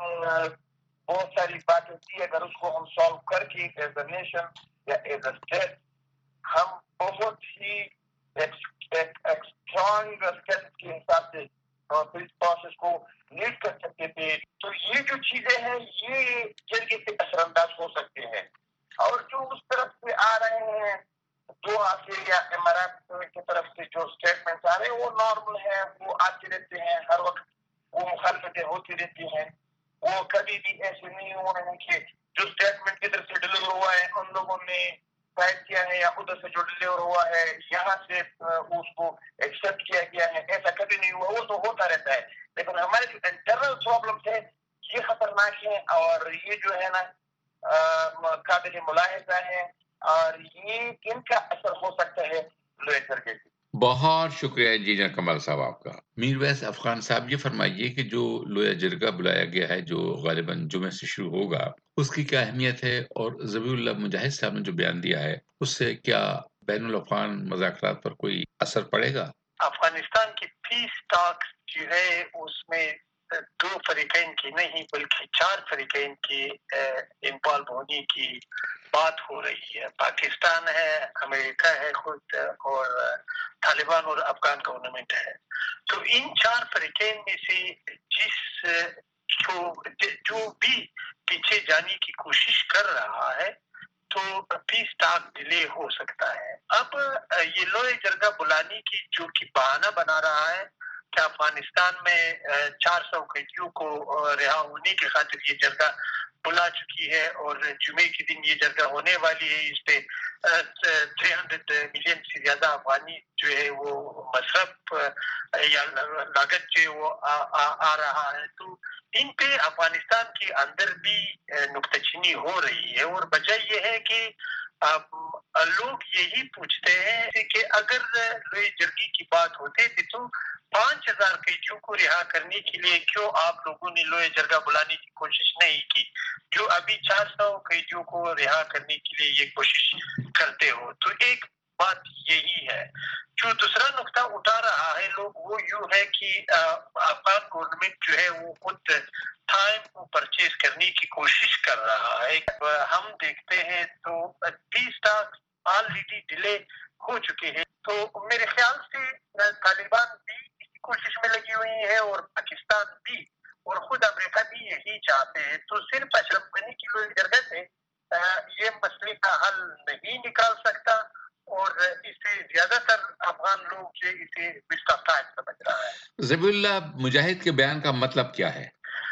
بہت ساری باتیں تھی اگر اس کو ہم سالو کر کے ایز اے نیشن یا ایز اے اسٹیٹ ہم بہت ہی ایک اسٹرانگ اسٹیپ کے حساب سے پیس پروسیس کو لیڈ کر سکتے تھے۔ تو یہ جو چیزیں ہیں یہ جرگے سے اثر انداز ہو سکتے ہیں اور جو اس طرف سے آ رہے ہیں دوحہ سے یا امارات کی طرف سے جو اسٹیٹمنٹس آ رہے ہیں وہ نارمل ہیں، وہ آتے رہتے ہیں، ہر وقت وہ مخالفتیں ہوتی رہتی ہیں، وہ کبھی بھی ایسے نہیں ہو رہے ہیں کہ جو اسٹیٹمنٹ کی طرف سے ڈلیور ہوا ہے ان لوگوں نے ٹائپ کیا ہے یا ادھر سے جو ڈلیور ہوا ہے یہاں سے اس کو ایکسپٹ کیا گیا ہے، ایسا کبھی نہیں ہوا، وہ تو ہوتا رہتا ہے۔ لیکن ہمارے جو انٹرنل پرابلمس ہیں یہ خطرناک ہیں اور یہ جو ہے نا قابل ملاحظہ ہے اور یہ کن کا اثر ہو سکتا ہے لویا جرگے سے۔ بہت شکریہ انجینئر کمال صاحب آپ کا۔ میر ویس افغان صاحب یہ فرمائیے کہ جو لویا جرگہ بلایا گیا ہے جو غالباً جمعے سے شروع ہوگا اس کی کیا اہمیت ہے اور ذبیح اللہ مجاہد صاحب نے جو بیان دیا ہے اس سے کیا بین الاقوام مذاکرات پر کوئی اثر پڑے گا؟ افغانستان کی پیس ٹاکس جو ہے اس میں دو فریقین کی نہیں بلکہ چار فریقین کی انوالو ہونے کی بات ہو رہی ہے۔ پاکستان ہے، امریکہ ہے خود اور طالبان اور افغان گورنمنٹ ہے۔ تو ان چار فریقین میں سے جس جو, جو بھی پیچھے جانے کی کوشش کر رہا ہے تو پیس ٹاک ڈیلے ہو سکتا ہے۔ اب یہ لویا جرگہ بلانے کی جو کہ بہانہ بنا رہا ہے کہ افغانستان میں چار سو قیدیوں کو رہا ہونے کی خاطر یہ جرگہ بلا چکی ہے اور جمعے کے دن یہ جرگہ ہونے والی ہے، اس پہ تھری ہنڈریڈ ملین سے زیادہ افغانی جو ہے وہ مصرف یا لاگت جو ہے وہ آ, آ, آ رہا ہے۔ تو ان پہ افغانستان کے اندر بھی نکتہ چینی ہو رہی ہے اور وجہ یہ ہے کہ لوگ یہی پوچھتے ہیں کہ اگر لویا جرگے کی بات ہوتی تھی تو پانچ ہزار قیدیوں کو رہا کرنے کے لیے کیوں آپ لوگوں نے لویا جرگہ بلانے کی کوشش نہیں کی، جو ابھی چار سو قیدیوں کو رہا کرنے کے لیے یہ کوشش کرتے ہو۔ تو ایک بات یہی ہے۔ جو دوسرا نقطہ اٹھا رہا ہے لوگ وہ یوں ہے کہ افغان گورنمنٹ جو ہے وہ خود ٹائم کو پرچیز کرنے کی کوشش کر رہا ہے۔ ہم دیکھتے ہیں تو پیس ٹاک آلریڈی ڈیلے ہو چکے ہیں، تو میرے خیال سے طالبان بھی پاکستان بھی اور خود امریکہ بھی یہی چاہتے ہیں، تو صرف اشرف غنی کی لوئی جرگہ سے یہ مسئلے کا حل نہیں نکال سکتا، اور اسے زیادہ تر افغان لوگ جو اسے مستقل سمجھ رہا ہے۔ ذبیح اللہ مجاہد کے بیان کا مطلب کیا ہے؟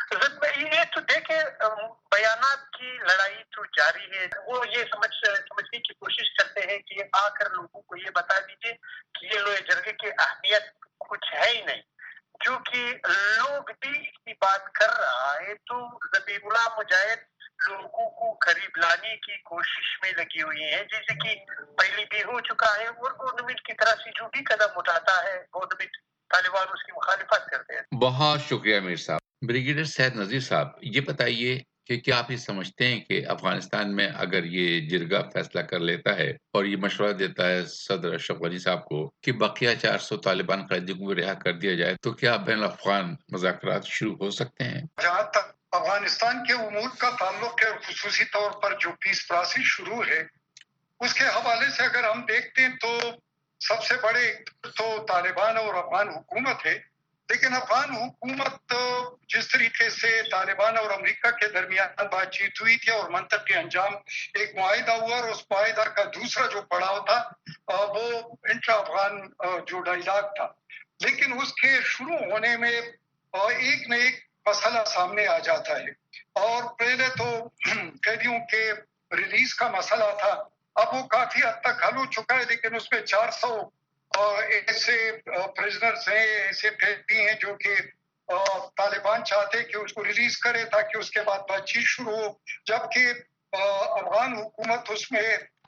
یہ تو دیکھیں بیانات کی لڑائی تو جاری ہے، وہ یہ سمجھ سمجھنے کی کوشش کرتے ہیں کہ آ کر لوگوں کو یہ بتا دیجیے کہ یہ لوہے جرگے کی اہمیت کچھ ہے ہی نہیں، کیونکہ لوگ بھی اس کی بات کر رہا ہے تو ذبیح اللہ مجاہد لوگوں کو قریب لانے کی کوشش میں لگی ہوئی ہے، جیسے کہ پہلے بھی ہو چکا ہے، اور گورنمنٹ کی طرف سے جو بھی قدم اٹھاتا ہے گورنمنٹ طالبان اس کی مخالفت کرتے ہیں۔ بہت شکریہ میر صاحب۔ بریگیڈیئر سید نذیر صاحب، یہ بتائیے کہ کیا آپ یہ سمجھتے ہیں کہ افغانستان میں اگر یہ جرگہ فیصلہ کر لیتا ہے اور یہ مشورہ دیتا ہے صدر اشرف غنی صاحب کو کہ بقیہ چار سو طالبان قیدیوں کو رہا کر دیا جائے، تو کیا بین الافغان مذاکرات شروع ہو سکتے ہیں؟ جہاں تک افغانستان کے امور کا تعلق ہے، خصوصی طور پر جو پیس پروسیس شروع ہے اس کے حوالے سے اگر ہم دیکھتے ہیں تو سب سے بڑے تو طالبان اور افغان حکومت ہے، لیکن افغان حکومت جس طریقے سے طالبان اور امریکہ کے درمیان بات چیت ہوئی تھی اور منطقی انجام ایک معاہدہ ہوا، اور اس معاہدہ کا دوسرا جو پڑاؤ تھا وہ انٹرا افغان جو ڈائیلاگ تھا، لیکن اس کے شروع ہونے میں ایک نہ ایک مسئلہ سامنے آ جاتا ہے، اور پہلے تو قیدیوں کے ریلیز کا مسئلہ تھا، اب وہ کافی حد تک حل ہو چکا ہے، لیکن اس میں چار سو ایسے پریزنرز ہیں، ایسے قیدی ہیں جو کہ طالبان چاہتے کہ اس کو ریلیز کرے تاکہ اس کے بعد بات چیت شروع ہو، جبکہ افغان حکومت اس میں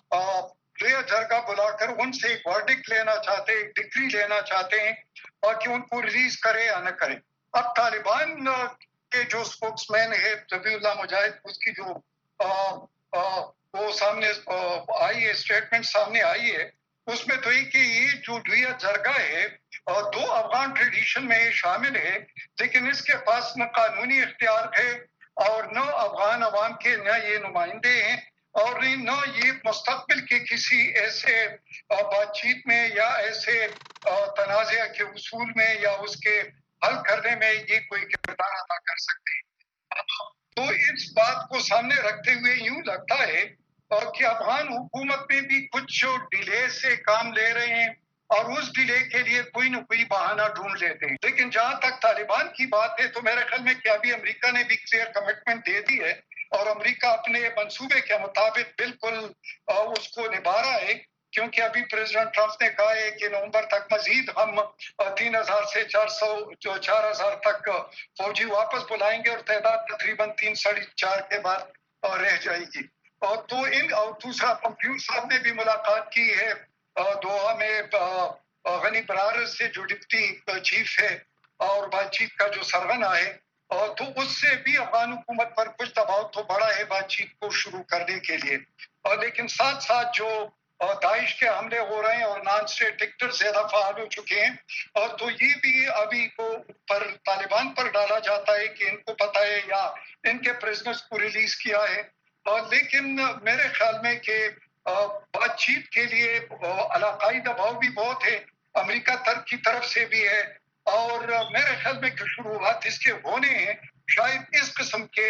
لویا جرگہ بلا کر ان سے ایک ورڈکٹ لینا چاہتے ہیں، ایک ڈگری لینا چاہتے ہیں اور کہ ان کو ریلیز کرے یا نہ کرے۔ اب طالبان کے جو اسپوکس مین ہے ذبیح اللہ مجاہد، اس کی جو آ, آ, وہ سامنے آئی ہے، اسٹیٹمنٹ سامنے آئی ہے، اس میں تو یہ کہ یہ جو لویا جرگہ ہے دو افغان ٹریڈیشن میں شامل ہے، لیکن اس کے پاس نہ قانونی اختیار ہے اور نہ افغان عوام کے نہ یہ نمائندے ہیں، اور نہ یہ مستقبل کے کسی ایسے بات چیت میں یا ایسے تنازع کے اصول میں یا اس کے حل کرنے میں یہ کوئی کردار ادا کر سکتے ہیں۔ تو اس بات کو سامنے رکھتے ہوئے یوں لگتا ہے کہ افغان حکومت میں بھی کچھ ڈیلے سے کام لے رہے ہیں اور اس ڈیلے کے لیے کوئی نہ کوئی بہانہ ڈھونڈ لیتے ہیں، لیکن جہاں تک طالبان کی بات ہے تو میرے خیال میں کہ ابھی امریکہ نے بھی کلیئر کمٹمنٹ دے دی ہے اور امریکہ اپنے منصوبے کے مطابق بالکل اس کو نبھا رہا ہے، کیونکہ ابھی پریزیڈنٹ ٹرمپ نے کہا ہے کہ نومبر تک مزید ہم تین ہزار سے چار سو جو چار ہزار تک فوجی واپس بلائیں گے اور تعداد تقریباً تین ساڑھے چار کے بعد رہ جائے گی۔ اور تو ان اور دوسرا پمپیو صاحب نے بھی ملاقات کی ہے دوحہ میں غنی برار سے جو ڈپٹی چیف ہے اور بات چیت کا جو سرغنہ ہے، اور تو اس سے بھی افغان حکومت پر کچھ دباؤ تو بڑا ہے بات چیت کو شروع کرنے کے لیے، اور لیکن ساتھ ساتھ جو داعش کے حملے ہو رہے ہیں اور نان اسٹیٹ ایکٹر زیادہ فعال ہو چکے ہیں، اور تو یہ بھی ابھی کو پر طالبان پر ڈالا جاتا ہے کہ ان کو پتہ ہے یا ان کے پریزنرز کو ریلیز کیا ہے، اور لیکن میرے خیال میں کہ بات چیت کے لیے علاقائی دباؤ بھی بہت ہے، امریکہ ترک کی طرف سے بھی ہے، اور میرے خیال میں کہ شروعات اس کے ہونے ہیں، شاید اس قسم کے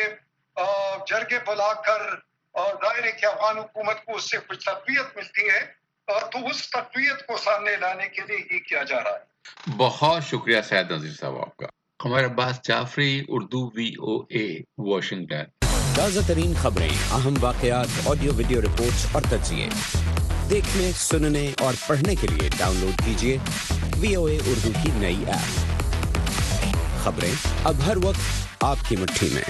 جرگے بلا کر اور ظاہر ہے کہ افغان حکومت کو اس سے کچھ تقویت ملتی ہے، اور تو اس تقویت کو سامنے لانے کے لیے یہ کیا جا رہا ہے۔ بہت شکریہ سید نذیر صاحب آپ کا۔ Qamar Abbas Jafri, Urdu V O A, Washington. تازہ ترین خبریں، اہم واقعات، آڈیو ویڈیو رپورٹس اور تجزیے دیکھنے، سننے اور پڑھنے کے لیے ڈاؤن لوڈ کیجیے وی او اے اردو کی نئی ایپ۔ خبریں اب ہر وقت آپ کی مٹھی میں۔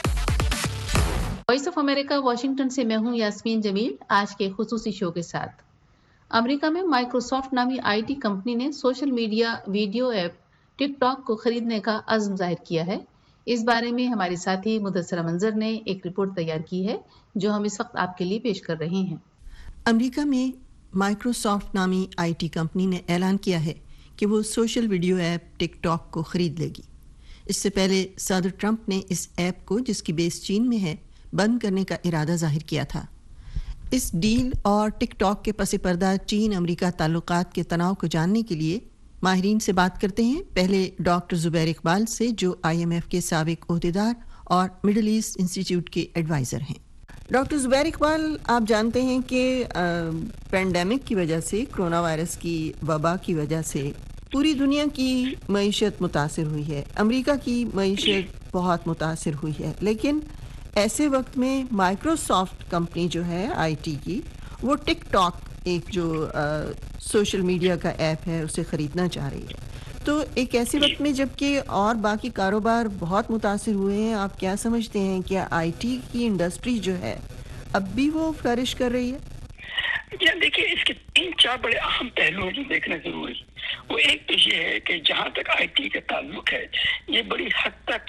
وائس آف امریکہ واشنگٹن سے میں ہوں یاسمین جمیل، آج کے خصوصی شو کے ساتھ۔ امریکہ میں مائکروسافٹ نامی آئی ٹی کمپنی نے social media video app TikTok کو خریدنے کا عزم ظاہر کیا ہے۔ اس بارے میں ہمارے ساتھی مدثرہ منظر نے ایک رپورٹ تیار کی ہے جو ہم اس وقت آپ کے لیے پیش کر رہے ہیں۔ امریکہ میں مائکروسافٹ نامی آئی ٹی کمپنی نے اعلان کیا ہے کہ وہ social video app TikTok کو خرید لے گی۔ اس سے پہلے صدر ٹرمپ نے اس ایپ کو، جس کی بیس چین میں ہے، بند کرنے کا ارادہ ظاہر کیا تھا۔ اس ڈیل اور ٹک ٹاک کے پس پردہ چین امریکہ تعلقات کے تناؤ کو جاننے کے لیے माहिरीन से बात करते हैं। पहले डॉक्टर जुबैर इकबाल से, जो आई एम एफ के साबिक ओहदेदार और मिडल ईस्ट इंस्टीट्यूट के एडवाइज़र हैं। डॉक्टर जुबैर इकबाल, आप जानते हैं कि पैंडेमिक की वजह से, कोरोना वायरस की वबा की वजह से पूरी दुनिया की मईशत मुतासिर हुई है, अमेरिका की मईशत बहुत मुतासिर हुई है। लेकिन ऐसे वक्त में माइक्रोसॉफ्ट कंपनी जो है आईटी की, वो टिक टॉक, एक जो सोशल मीडिया का ऐप है, उसे ख़रीदना चाह रही है। तो एक ऐसे वक्त में जबकि और बाकी कारोबार बहुत मुतासिर हुए हैं, आप क्या समझते हैं, क्या आईटी की इंडस्ट्री जो है अब भी वो फ्लरिश कर रही है? जी देखिए, इसके तीन चार बड़े अहम पहलू जो देखना जरूरी। वो एक तो ये है कि जहाँ तक आईटी का ताल्लुक है, ये बड़ी हद तक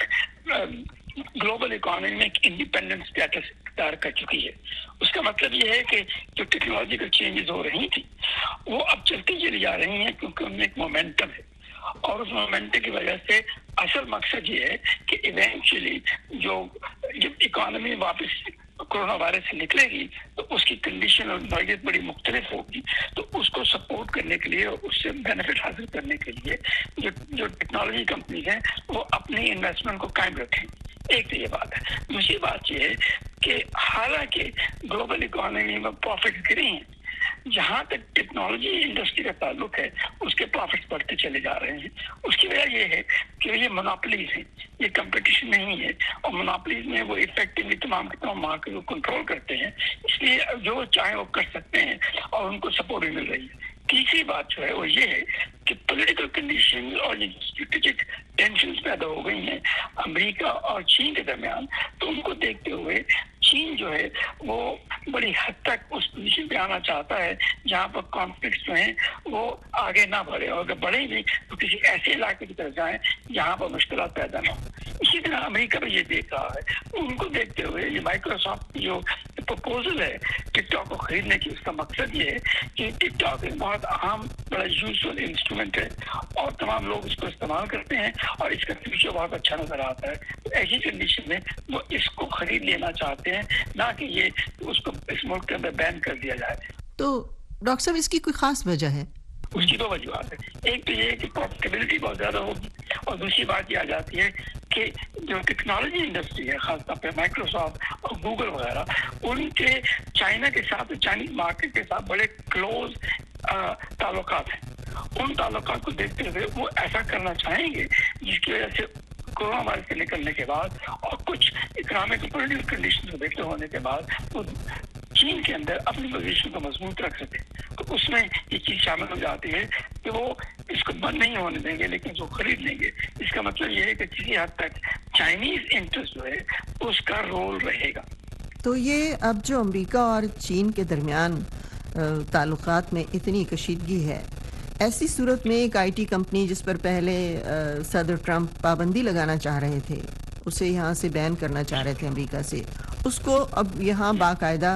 ग्लोबल इकोनॉमी में एक इंडिपेंडेंट स्टेटस इख्तियार कर चुकी है। उसका मतलब ये है कि जो टेक्नोलॉजिकल चेंजेस हो रही थी वो अब चलती चली जा रही हैं, क्योंकि उनमें एक मोमेंटम है, और उस मोमेंटम की वजह से असल मकसद ये है कि इवेंचुअली जो जब इकोनॉमी वापस कोरोना वायरस से निकलेगी तो उसकी कंडीशन और नौयत बड़ी मुख्तलिफ होगी। तो उसको सपोर्ट करने के लिए, उससे बेनिफिट हासिल करने के लिए जो जो टेक्नोलॉजी कंपनीज हैं वो अपनी इन्वेस्टमेंट को कायम रखें। एक तो ये बात है। दूसरी बात ये है कि हालांकि ग्लोबल इकोनॉमी में प्रॉफिट गिरे हैं, जहाँ तक टेक्नोलॉजी इंडस्ट्री का ताल्लुक है उसके प्रॉफिट्स बढ़ते चले जा रहे हैं। उसकी वजह ये है कि ये मोनोपोलीज हैं, ये कंपटीशन नहीं है, और मोनोपोलीज में वो इफेक्टिवली तमाम के तमाम मार्केट को कंट्रोल करते हैं, इसलिए जो चाहे वो कर सकते हैं और उनको सपोर्ट भी मिल रही है। तीसरी बात जो है वो ये है कि पॉलिटिकल कंडीशन और ये स्ट्रेटेजिक टेंशन पैदा हो गई हैं अमेरिका और चीन के दरमियान, तो उनको देखते हुए चीन जो है वो बड़ी हद तक उस पोजीशन पे आना चाहता है जहाँ पर कॉन्फ्लिक्ट जो हैं वो आगे ना बढ़े, और अगर बढ़े भी तो किसी ऐसे इलाके की तरफ जाएं जहाँ पर मुश्किल पैदा ना हो। इसी तरह अमेरिका भी ये देख रहा है। उनको देखते हुए ये माइक्रोसॉफ्ट की जो प्रपोजल है टिकटॉक को खरीदने की, उसका मकसद ये है कि टिकटॉक एक बहुत अहम बड़ा यूजफुल इंस्ट्रूमेंट है और तमाम लोग इसको इस्तेमाल करते हैं और इसका फ्यूचर बहुत अच्छा नजर आता है। तो ऐसी कंडीशन में वो इसको खरीद लेना चाहते हैं, ना कि ये उसको इस मुल्क के अंदर बैन कर दिया जाए। तो डॉक्टर साहब, इसकी कोई खास वजह है? उसकी दो वजूहत है। एक तो ये है कि प्रॉफिटेबिलिटी बहुत ज्यादा होगी, और दूसरी बात ये आ जाती है कि जो टेक्नोलॉजी इंडस्ट्री है, खासतौर पे माइक्रोसॉफ्ट और गूगल वगैरह, उनके चाइना के साथ, चाइनीज मार्केट के साथ बड़े क्लोज ताल्लुकात हैं। उन ताल्लुकात को देखते हुए वो ऐसा करना चाहेंगे जिसकी वजह से कोरोना वायरस के निकलने के बाद और कुछ इकोनॉमिक और पॉलिटिकल कंडीशन को बेहतर होने के बाद वो चीन के अंदर अपनी पोजीशन को मजबूत रख सके। तो उसमें ये चीज शामिल हो जाती है कि वो इसको बंद नहीं होने देंगे, लेकिन जो खरीद लेंगे। इसका मतलब ये है कि किसी हद तक चाइनीज इंटरेस्ट जो है उसका रोल रहेगा। तो ये अब जो अमेरिका और चीन के दरमियान ताल्लुकात में इतनी कशीदगी है, ऐसी सूरत में एक आईटी कंपनी जिस पर पहले सदर ट्रंप पाबंदी लगाना चाह रहे थे, उसे यहाँ से बैन करना चाह रहे थे अमेरिका से, उसको अब यहाँ बाकायदा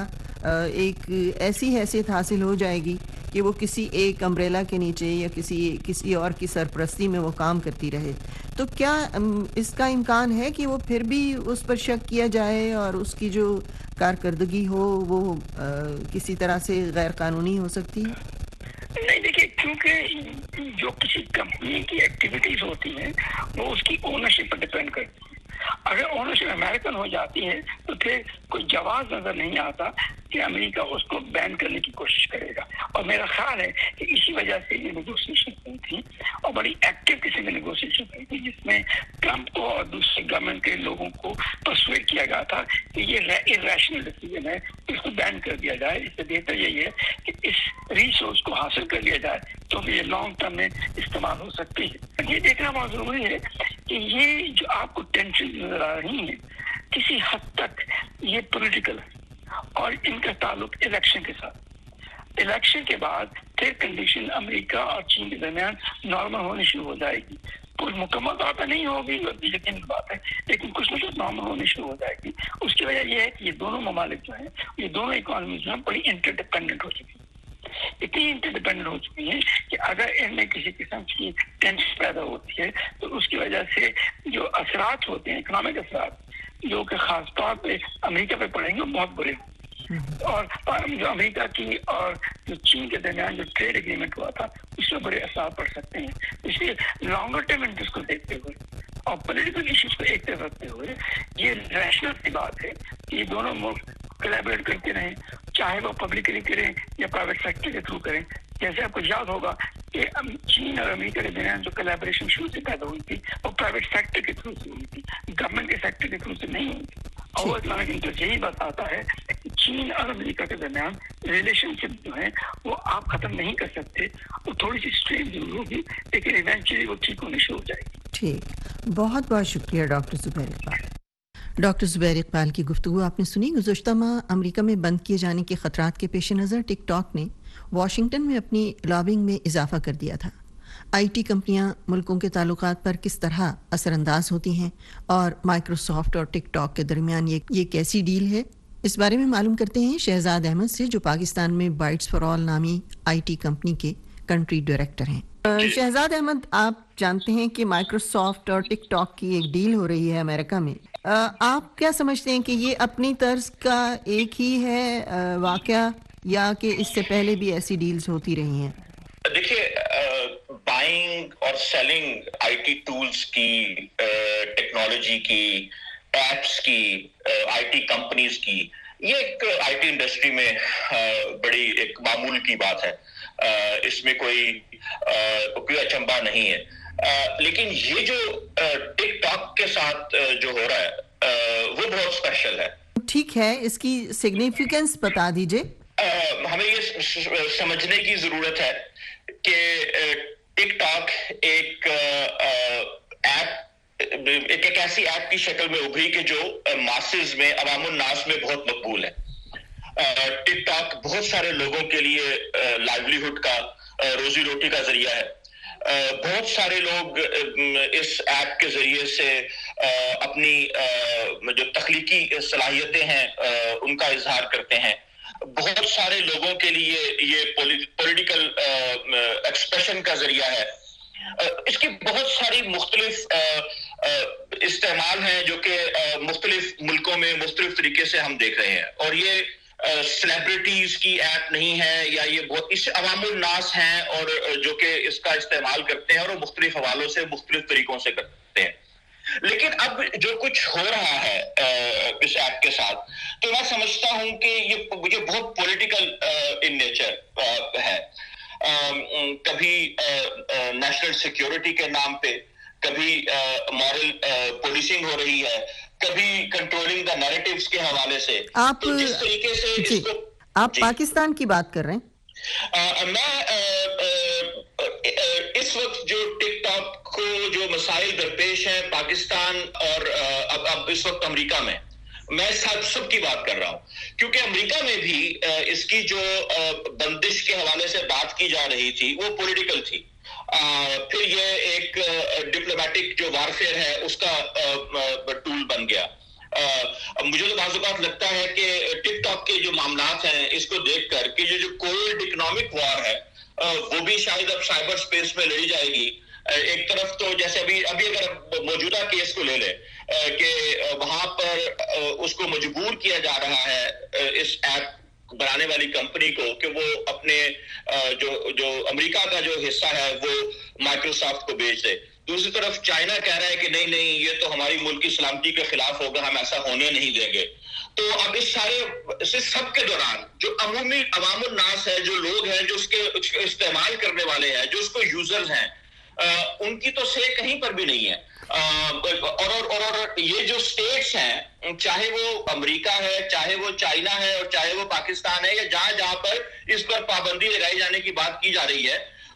एक ऐसी हैसियत हासिल हो जाएगी कि वो किसी एक अम्ब्रेला के नीचे या किसी किसी और की सरपरस्ती में वो काम करती रहे। तो क्या इसका इम्कान है कि वो फिर भी उस पर शक किया जाए और उसकी जो कारकर्दगी हो वो आ, किसी तरह से गैर कानूनी हो सकती है? नहीं, देखिए, क्योंकि जो किसी कंपनी की एक्टिविटीज होती हैं वो उसकी ओनरशिप पर डिपेंड करती है। अगर ओनरशिप अमेरिकन हो जाती है तो फिर कोई जवाब नजर नहीं आता कि अमेरिका उसको बैन करने की कोशिश करेगा। और मेरा ख्याल है कि इसी वजह से ये नेगोशिएशन हुई थी और बड़ी एक्टिव किसी में नेगोशिएशन हुई थी, जिसमें ट्रंप को और दूसरे गवर्नमेंट के लोगों को परसुएड किया गया था कि ये इरेशनल डिसीजन है, इसको बैन कर दिया जाए। इससे बेहतर यही है कि इस रिसोर्स को हासिल कर लिया जाए तो ये लॉन्ग टर्म में इस्तेमाल हो सकती है। ये देखना बहुत जरूरी है कि ये जो आपको टेंशन नजर आ रही है किसी हद तक ये पॉलिटिकल है और इनका ताल्लुक इलेक्शन के साथ। इलेक्शन के बाद फिर कंडीशन अमेरिका और चीन के दरमियान नॉर्मल होनी शुरू हो जाएगी। कुछ मुकम्मल तौर पर नहीं होगी, यकीन की बात है, लेकिन कुछ न कुछ नॉर्मल होनी शुरू हो जाएगी। उसकी वजह यह है कि ये दोनों ममालिक जो है, ये दोनों इकोनॉमी जो है बड़ी इंटरडिपेंडेंट हो चुकी है। इतनी इंटरडिपेंडेंट हो चुकी है कि अगर इनमें किसी किस्म की टेंशन पैदा होती है तो उसकी वजह से जो असरात होते हैं, इकोनॉमिक असरात, जो कि खास तौर पे अमेरिका पे पड़ेंगे, बहुत बड़े। اور جو امریکہ کی اور جو چین کے درمیان جو ٹریڈ اگریمنٹ ہوا تھا اس میں بڑے اثرات پڑ سکتے ہیں. اس لیے لانگر ٹرم انٹرسٹ کو دیکھتے ہوئے اور پولیٹیکل ایشوز کو ایک طرف رکھتے ہوئے یہ ریشنل کی بات ہے کہ یہ دونوں ملک کولیبریٹ کرتے رہیں, چاہے وہ پبلکلی کریں یا پرائیویٹ سیکٹر کے تھرو کریں. جیسے آپ کو یاد ہوگا کہ چین اور امریکہ کے درمیان جو کولیبریشن شروع سے پیدا ہوئی تھی وہ پرائیویٹ سیکٹر کے تھرو سے ہوئی تھی, گورنمنٹ کے سیکٹر کے تھرو سے نہیں ہوئی تھی. اور اسلامک انٹرسٹ یہی بتاتا ہے کہ چین اور امریکہ کے درمیان ریلیشن شپ جو ہے وہ آپ ختم نہیں کر سکتے, وہ تھوڑی سی اسٹرین ضرور ہوگی لیکن ایونچولی وہ ٹھیک ہونے شروع ہو جائے گی. ٹھیک, بہت بہت شکریہ ڈاکٹر زبیر اقبال. ڈاکٹر زبیر اقبال کی گفتگو آپ نے سنی. گزشتہ ماہ امریکہ میں بند کیے جانے کے خطرات کے پیش نظر ٹک ٹاک نے واشنگٹن میں اپنی لابنگ میں اضافہ کر دیا تھا. آئی ٹی کمپنیاں ملکوں کے تعلقات پر کس طرح اثر انداز ہوتی ہیں اور مائکروسافٹ اور ٹک ٹاک کے درمیان یہ یہ کیسی ڈیل ہے, اس بارے میں معلوم کرتے ہیں شہزاد احمد سے, جو پاکستان میں بائٹس فار آل نامی آئی ٹی کمپنی کے کنٹری ڈائریکٹر ہیں. شہزاد احمد, آپ جانتے ہیں کہ مائکروسافٹ اور ٹک ٹاک کی ایک ڈیل ہو رہی ہے امریکہ میں. آپ کیا سمجھتے ہیں کہ یہ اپنی طرز کا ایک ہی ہے واقعہ یا کہ اس سے پہلے بھی ایسی ڈیلز ہوتی رہی ہیں؟ دیکھیے, بائنگ اور سیلنگ آئی ٹی ٹولز کی, ٹیکنالوجی کی, ایپس کی, آئی ٹی کمپنیز کی, یہ ایک آئی ٹی انڈسٹری میں بڑی ایک معمول کی بات ہے. اس میں کوئی کوئی اچنبھا نہیں ہے. لیکن یہ جو ٹک ٹاک کے ساتھ جو ہو رہا ہے وہ بہت اسپیشل ہے. ٹھیک ہے, اس کی سگنیفیکینس بتا دیجئے. ہمیں یہ سمجھنے کی ضرورت ہے کہ ٹک ٹاک ایک ایپ ایک ایک ایسی ایپ کی شکل میں ابھری کہ جو ماسز میں, عوام الناس میں بہت مقبول ہے. ٹک ٹاک بہت سارے لوگوں کے لیے لائیولیہڈ کا, روزی روٹی کا ذریعہ ہے. بہت سارے لوگ اس ایپ کے ذریعے سے اپنی جو تخلیقی صلاحیتیں ہیں ان کا اظہار کرتے ہیں. بہت سارے لوگوں کے لیے یہ پولیٹیکل ایکسپریشن کا ذریعہ ہے. اس کی بہت ساری مختلف استعمال ہیں جو کہ مختلف ملکوں میں مختلف طریقے سے ہم دیکھ رہے ہیں. اور یہ سیلیبریٹیز کی ایپ نہیں ہے, یا یہ بہت اس عوام الناس ہیں اور جو کہ اس کا استعمال کرتے ہیں اور وہ مختلف حوالوں سے مختلف طریقوں سے کرتے ہیں. لیکن اب جو کچھ ہو رہا ہے اس ایپ کے ساتھ, تو میں سمجھتا ہوں کہ یہ مجھے بہت پولیٹیکل ان نیچر ہے. کبھی نیشنل سیکیورٹی کے نام پہ, کبھی مورل پولیسنگ ہو رہی ہے, کبھی کنٹرولنگ دا نیریٹیوز کے حوالے سے. آپ جس طریقے سے جی, اس کو آپ پاکستان کی بات کر رہے ہیں. میں اس وقت جو ٹک ٹاک کو جو مسائل درپیش ہیں پاکستان اور اب اب اس وقت امریکہ میں, میں سب سب کی بات کر رہا ہوں, کیونکہ امریکہ میں بھی اس کی جو بندش کے حوالے سے بات کی جا رہی تھی وہ پولیٹیکل تھی. پھر یہ ایک ڈپلومیٹک جو وارفیئر ہے اس کا ٹول بن گیا. مجھے تو بعض اوقات لگتا ہے کہ ٹک ٹاک کے جو معاملات ہیں اس کو دیکھ کر کہ جو کولڈ اکنامک وار ہے وہ بھی شاید اب سائبر اسپیس میں لڑی جائے گی. ایک طرف تو جیسے ابھی ابھی اگر موجودہ کیس کو لے لیں کہ وہاں پر اس کو مجبور کیا جا رہا ہے اس ایپ بنانے والی کمپنی کو کہ وہ اپنے جو جو امریکہ کا جو حصہ ہے وہ مائکروسافٹ کو بیچ دے. دوسری طرف چائنا کہہ رہا ہے کہ نہیں نہیں یہ تو ہماری ملک کی سلامتی کے خلاف ہوگا, ہم ایسا ہونے نہیں دیں گے. تو اب اس سارے سے سب کے دوران جو عمومی عوام الناس ہے, جو لوگ ہیں جو اس کے استعمال کرنے والے ہیں, جو اس کو یوزرز ہیں, ان کی تو سے کہیں پر بھی نہیں ہے. اور اور اور یہ جو اسٹیٹس ہیں, چاہے وہ امریکہ ہے, چاہے وہ چائنا ہے, اور چاہے وہ پاکستان ہے, یا جہاں جہاں پر اس پر پابندی لگائی جانے کی بات کی جا رہی ہے,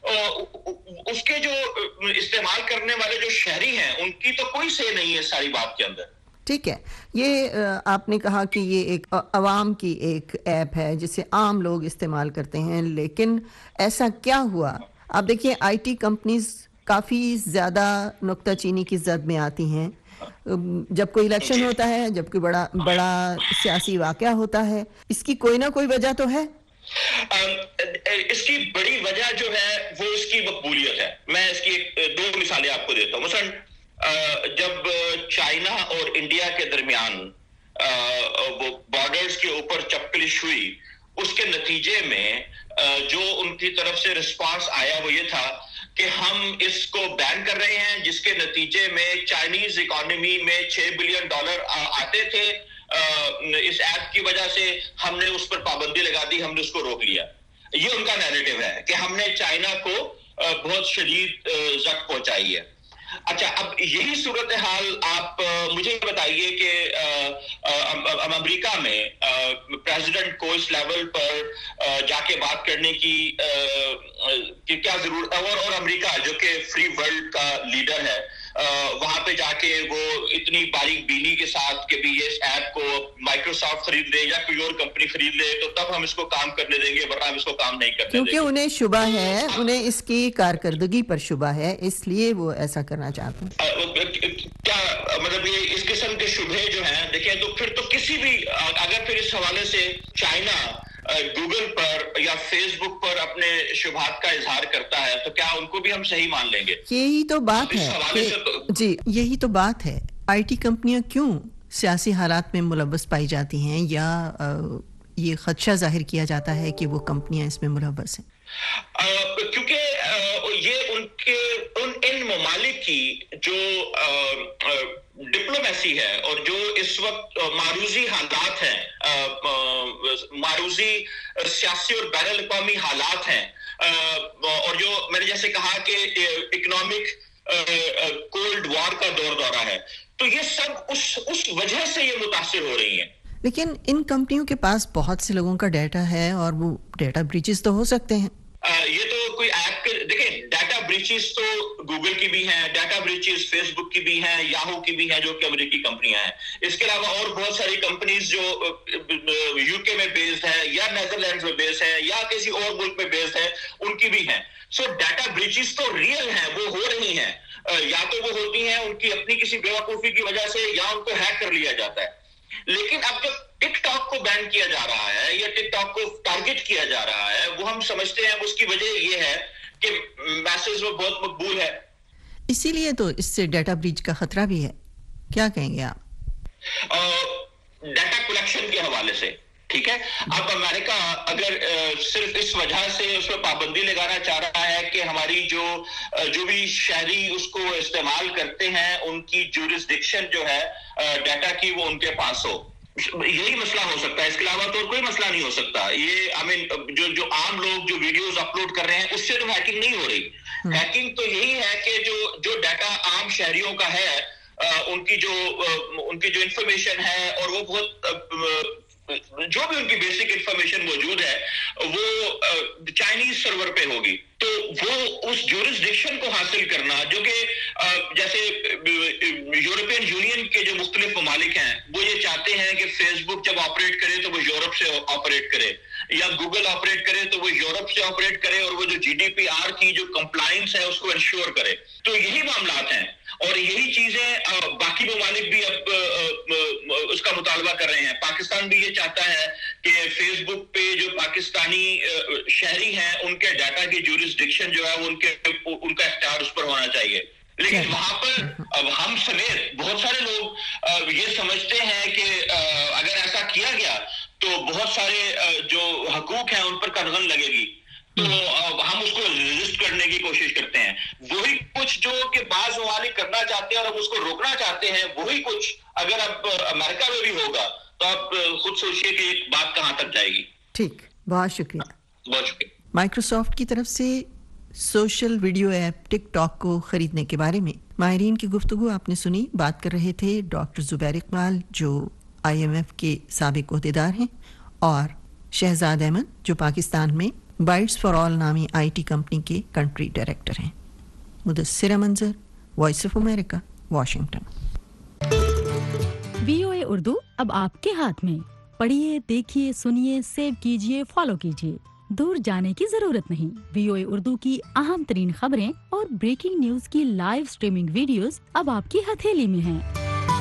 اس کے جو استعمال کرنے والے جو شہری ہیں ان کی تو کوئی سے نہیں ہے ساری بات کے اندر. ٹھیک ہے, یہ آپ نے کہا کہ یہ ایک عوام کی ایک ایپ ہے جسے عام لوگ استعمال کرتے ہیں, لیکن ایسا کیا ہوا؟ آپ دیکھیے آئی ٹی کمپنیز کافی زیادہ نکتہ چینی کی زد میں آتی ہیں جب کوئی الیکشن ہوتا ہے, جب کوئی بڑا بڑا سیاسی واقعہ ہوتا ہے. اس کی کوئی نہ کوئی وجہ تو ہے. اس کی بڑی وجہ جو ہے وہ اس کی مقبولیت ہے. میں اس کی دو مثالیں آپ کو دیتا ہوں. مثلا جب چائنا اور انڈیا کے درمیان वो बॉर्डर्स के ऊपर चपकलिश हुई, उसके नतीजे में जो उनकी तरफ से रिस्पांस आया वो ये था कि हम इसको बैन कर रहे हैं, जिसके नतीजे में चाइनीज इकोनॉमी में छह बिलियन डॉलर आते थे। इस ऐप की वजह से हमने उस पर पाबंदी लगा दी, हमने उसको रोक लिया। ये उनका नैरेटिव है कि हमने चाइना को बहुत शदीद जख्म पहुंचाई है। अच्छा, अब यही सूरत हाल आप मुझे बताइए कि अमेरिका में प्रेसिडेंट को इस लेवल पर जाके बात करने की की क्या जरूरत है, और और अमेरिका जो कि फ्री वर्ल्ड का लीडर है, वहां पे जाके वो इतनी बारीक बीनी के साथ कि भी ये ऐप को माइक्रोसॉफ्ट खरीद ले या कोई और कंपनी खरीद ले तो तब हम इसको काम करने देंगे, वरना हम इसको काम नहीं करने क्योंकि देंगे। उन्हें शुबा है, उन्हें इसकी कारकर्दगी पर शुबा है, इसलिए वो ऐसा करना चाहते हैं। क्या मतलब ये इस किस्म के शुभे जो हैं, देखिए तो फिर तो किसी भी अगर फिर इस हवाले से चाइना गूगल पर या फेसबुक पर अपने शुभात का इजहार करता है तो क्या उनको भी हम सही मान लेंगे? यही तो बात है कि, तो... जी यही तो बात है, आईटी कंपनियां क्यों सियासी हालात में मुलव्वस पाई जाती हैं या ये खदशा जाहिर किया जाता है कि वो कंपनियां इसमें मुलव्वस हैं? क्योंकि ये उनके उन इन ममालिक की जो डिप्लोमेसी है और जो इस वक्त मारूजी हालात हैं, मारूजी सियासी और बैनुल अक़वामी हालात हैं, और जो मैंने जैसे कहा कि इकोनॉमिक कोल्ड वॉर का दौर दौरा है, तो ये सब उस उस वजह से ये मुतासिर हो रही हैं। लेकिन इन कंपनियों के पास बहुत से लोगों का डाटा है और वो डाटा ब्रीचेस तो हो सकते हैं। आ, ये तो कोई ऐप के देखिए, डाटा ब्रीचेस तो गूगल की भी हैं, डाटा ब्रीचेस फेसबुक की भी हैं, याहू की भी हैं, जो कि अमेरिकी कंपनियां हैं। इसके अलावा और बहुत सारी कंपनीज जो यूके में बेस्ड है या नेदरलैंड्स में बेस्ड है या किसी और मुल्क में बेस्ड है, उनकी भी हैं। सो डाटा ब्रीचेस तो रियल हैं, वो हो रही हैं, या तो वो होती हैं उनकी अपनी किसी बेवकूफी की वजह से या उनको हैक कर लिया जाता है। लेकिन अब जब टिकटॉक को बैन किया जा रहा है या टिकटॉक को टारगेट किया जा रहा है, वो हम समझते हैं उसकी वजह ये है कि मैसेज वो बहुत मकबूल है, इसीलिए तो इससे डाटा ब्रीच का खतरा भी है। क्या कहेंगे आप? डाटा कलेक्शन के हवाले से ठीक है, अब अमेरिका अगर आ, सिर्फ इस वजह से उस पर पाबंदी लगाना चाह रहा है कि हमारी जो जो भी शहरी उसको इस्तेमाल करते हैं उनकी जुरिस्डिक्शन जो है डाटा की वो उनके पास हो, यही मसला हो सकता है। इसके अलावा तो कोई मसला नहीं हो सकता। ये आई मीन जो जो आम लोग जो वीडियोस अपलोड कर रहे हैं उससे तो हैकिंग नहीं हो रही। हैकिंग तो यही है कि जो जो डाटा आम शहरियों का है, आ, उनकी जो आ, उनकी जो इंफॉर्मेशन है और वो बहुत जो भी उनकी बेसिक इंफॉर्मेशन मौजूद है वो चाइनीज सर्वर पे होगी, तो वो उस ज्यूरिसडिक्शन को हासिल करना, जो कि जैसे यूरोपियन यूनियन के जो मुख्तलिफ ममालिक हैं वो ये चाहते हैं कि फेसबुक जब ऑपरेट करे तो वो यूरोप से ऑपरेट करे, या गूगल ऑपरेट करे तो वो यूरोप से ऑपरेट करे, और वो जो जीडीपीआर की जो कंप्लायंस है उसको इंश्योर करे। तो यही मामलात हैं और यही चीजें बाकी ममालिक भी अब उसका मुतालबा कर रहे हैं। पाकिस्तान भी ये चाहता है कि फेसबुक पे जो पाकिस्तानी शहरी हैं उनके डाटा की ज्यूरिसडिक्शन जो है वो उनके उनका इख्तियार उस पर होना चाहिए। लेकिन वहां पर अब हम समेत बहुत सारे लोग ये समझते हैं कि अगर ऐसा किया गया तो बहुत सारे जो हकूक हैं उन पर कनगन लगेगी, तो हम उसको रेजिस्ट करने की कोशिश करते हैं। वही कुछ जो कि बाज ममालिक करना चाहते हैं और हम उसको रोकना चाहते हैं, वही कुछ अगर अब अमेरिका में भी होगा तो आप खुद सोचिए कि बात कहां तक जाएगी। ठीक, बहुत शुक्रिया। बहुत शुक्रिया। माइक्रोसॉफ्ट की तरफ से सोशल वीडियो ऐप टिकटॉक को खरीदने के बारे में माहिरीन की गुफ्तगू आपने सुनी। बात कर रहे थे डॉक्टर जुबैर इकबाल जो आईएमएफ के साबिक ओहदेदार हैं, और शहजाद अहमद जो पाकिस्तान में बाइट्स फॉर ऑल नामी आईटी कंपनी के कंट्री डायरेक्टर हैं। Mudassira Manzar, voice of America, Washington. VOA Urdu अब आपके हाथ में। पढ़िए, देखिए, सुनिए, सेव कीजिए, फॉलो कीजिए। दूर जाने की जरूरत नहीं। वीओए उर्दू की अहम तरीन खबरें और ब्रेकिंग न्यूज की लाइव स्ट्रीमिंग वीडियोस अब आपकी हथेली में हैं।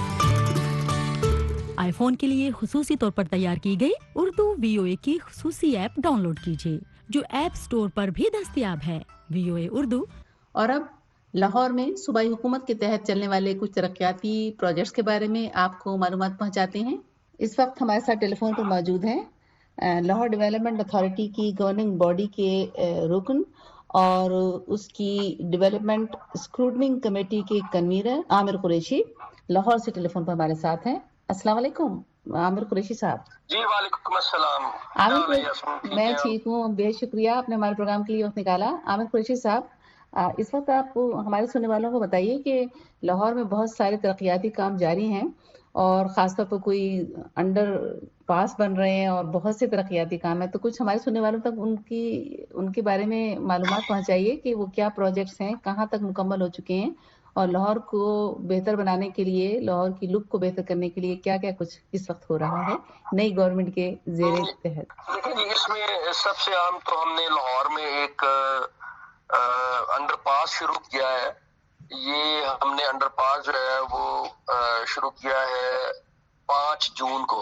आईफोन के लिए खुसूसी तौर पर तैयार की गई उर्दू वीओए की खुसूसी ऐप डाउनलोड कीजिए जो ऐप स्टोर पर भी दस्तयाब है। वीओए उर्दू। और अब लाहौर में सूबाई हुकूमत के तहत चलने वाले कुछ तरक्याती प्रोजेक्ट्स के बारे में आपको मालूमात पहुंचाते हैं। इस वक्त हमारे साथ टेलीफोन पर मौजूद हैं लाहौर डेवलपमेंट अथॉरिटी की गवर्निंग बॉडी के रुकन और उसकी डेवलपमेंट स्क्रूटनिंग कमेटी के कन्वीनर आमिर कुरैशी लाहौर से टेलीफोन पर हमारे साथ हैं। अस्सलाम वालेकुम आमिर कुरैशी साहब। जी वालेकुम अस्सलाम। आमिर, मैं ठीक हूँ, बेहद शुक्रिया आपने हमारे प्रोग्राम के लिए वक्त निकाला। आमिर कुरैशी साहब, इस वक्त आप हमारे सुनने वालों को बताइए कि लाहौर में बहुत सारे तरक्याती काम जारी हैं और ख़ासतौर पर कोई अंडर पास बन रहे हैं और बहुत से तरक्याती काम है, तो कुछ हमारे सुनने वालों तक उनकी उनके बारे में मालूमात पहुंचाइए कि वो क्या प्रोजेक्ट्स हैं, कहाँ तक मुकम्मल हो चुके हैं और लाहौर को बेहतर बनाने के लिए, लाहौर की लुक को बेहतर करने के लिए क्या क्या कुछ इस वक्त हो रहा है नई गवर्नमेंट के जेरे तहत। देखिए, इसमें सबसे आम तो हमने लाहौर में एक अंडरपास शुरू किया है। ये हमने अंडरपास जो है वो शुरू किया है पाँच जून को,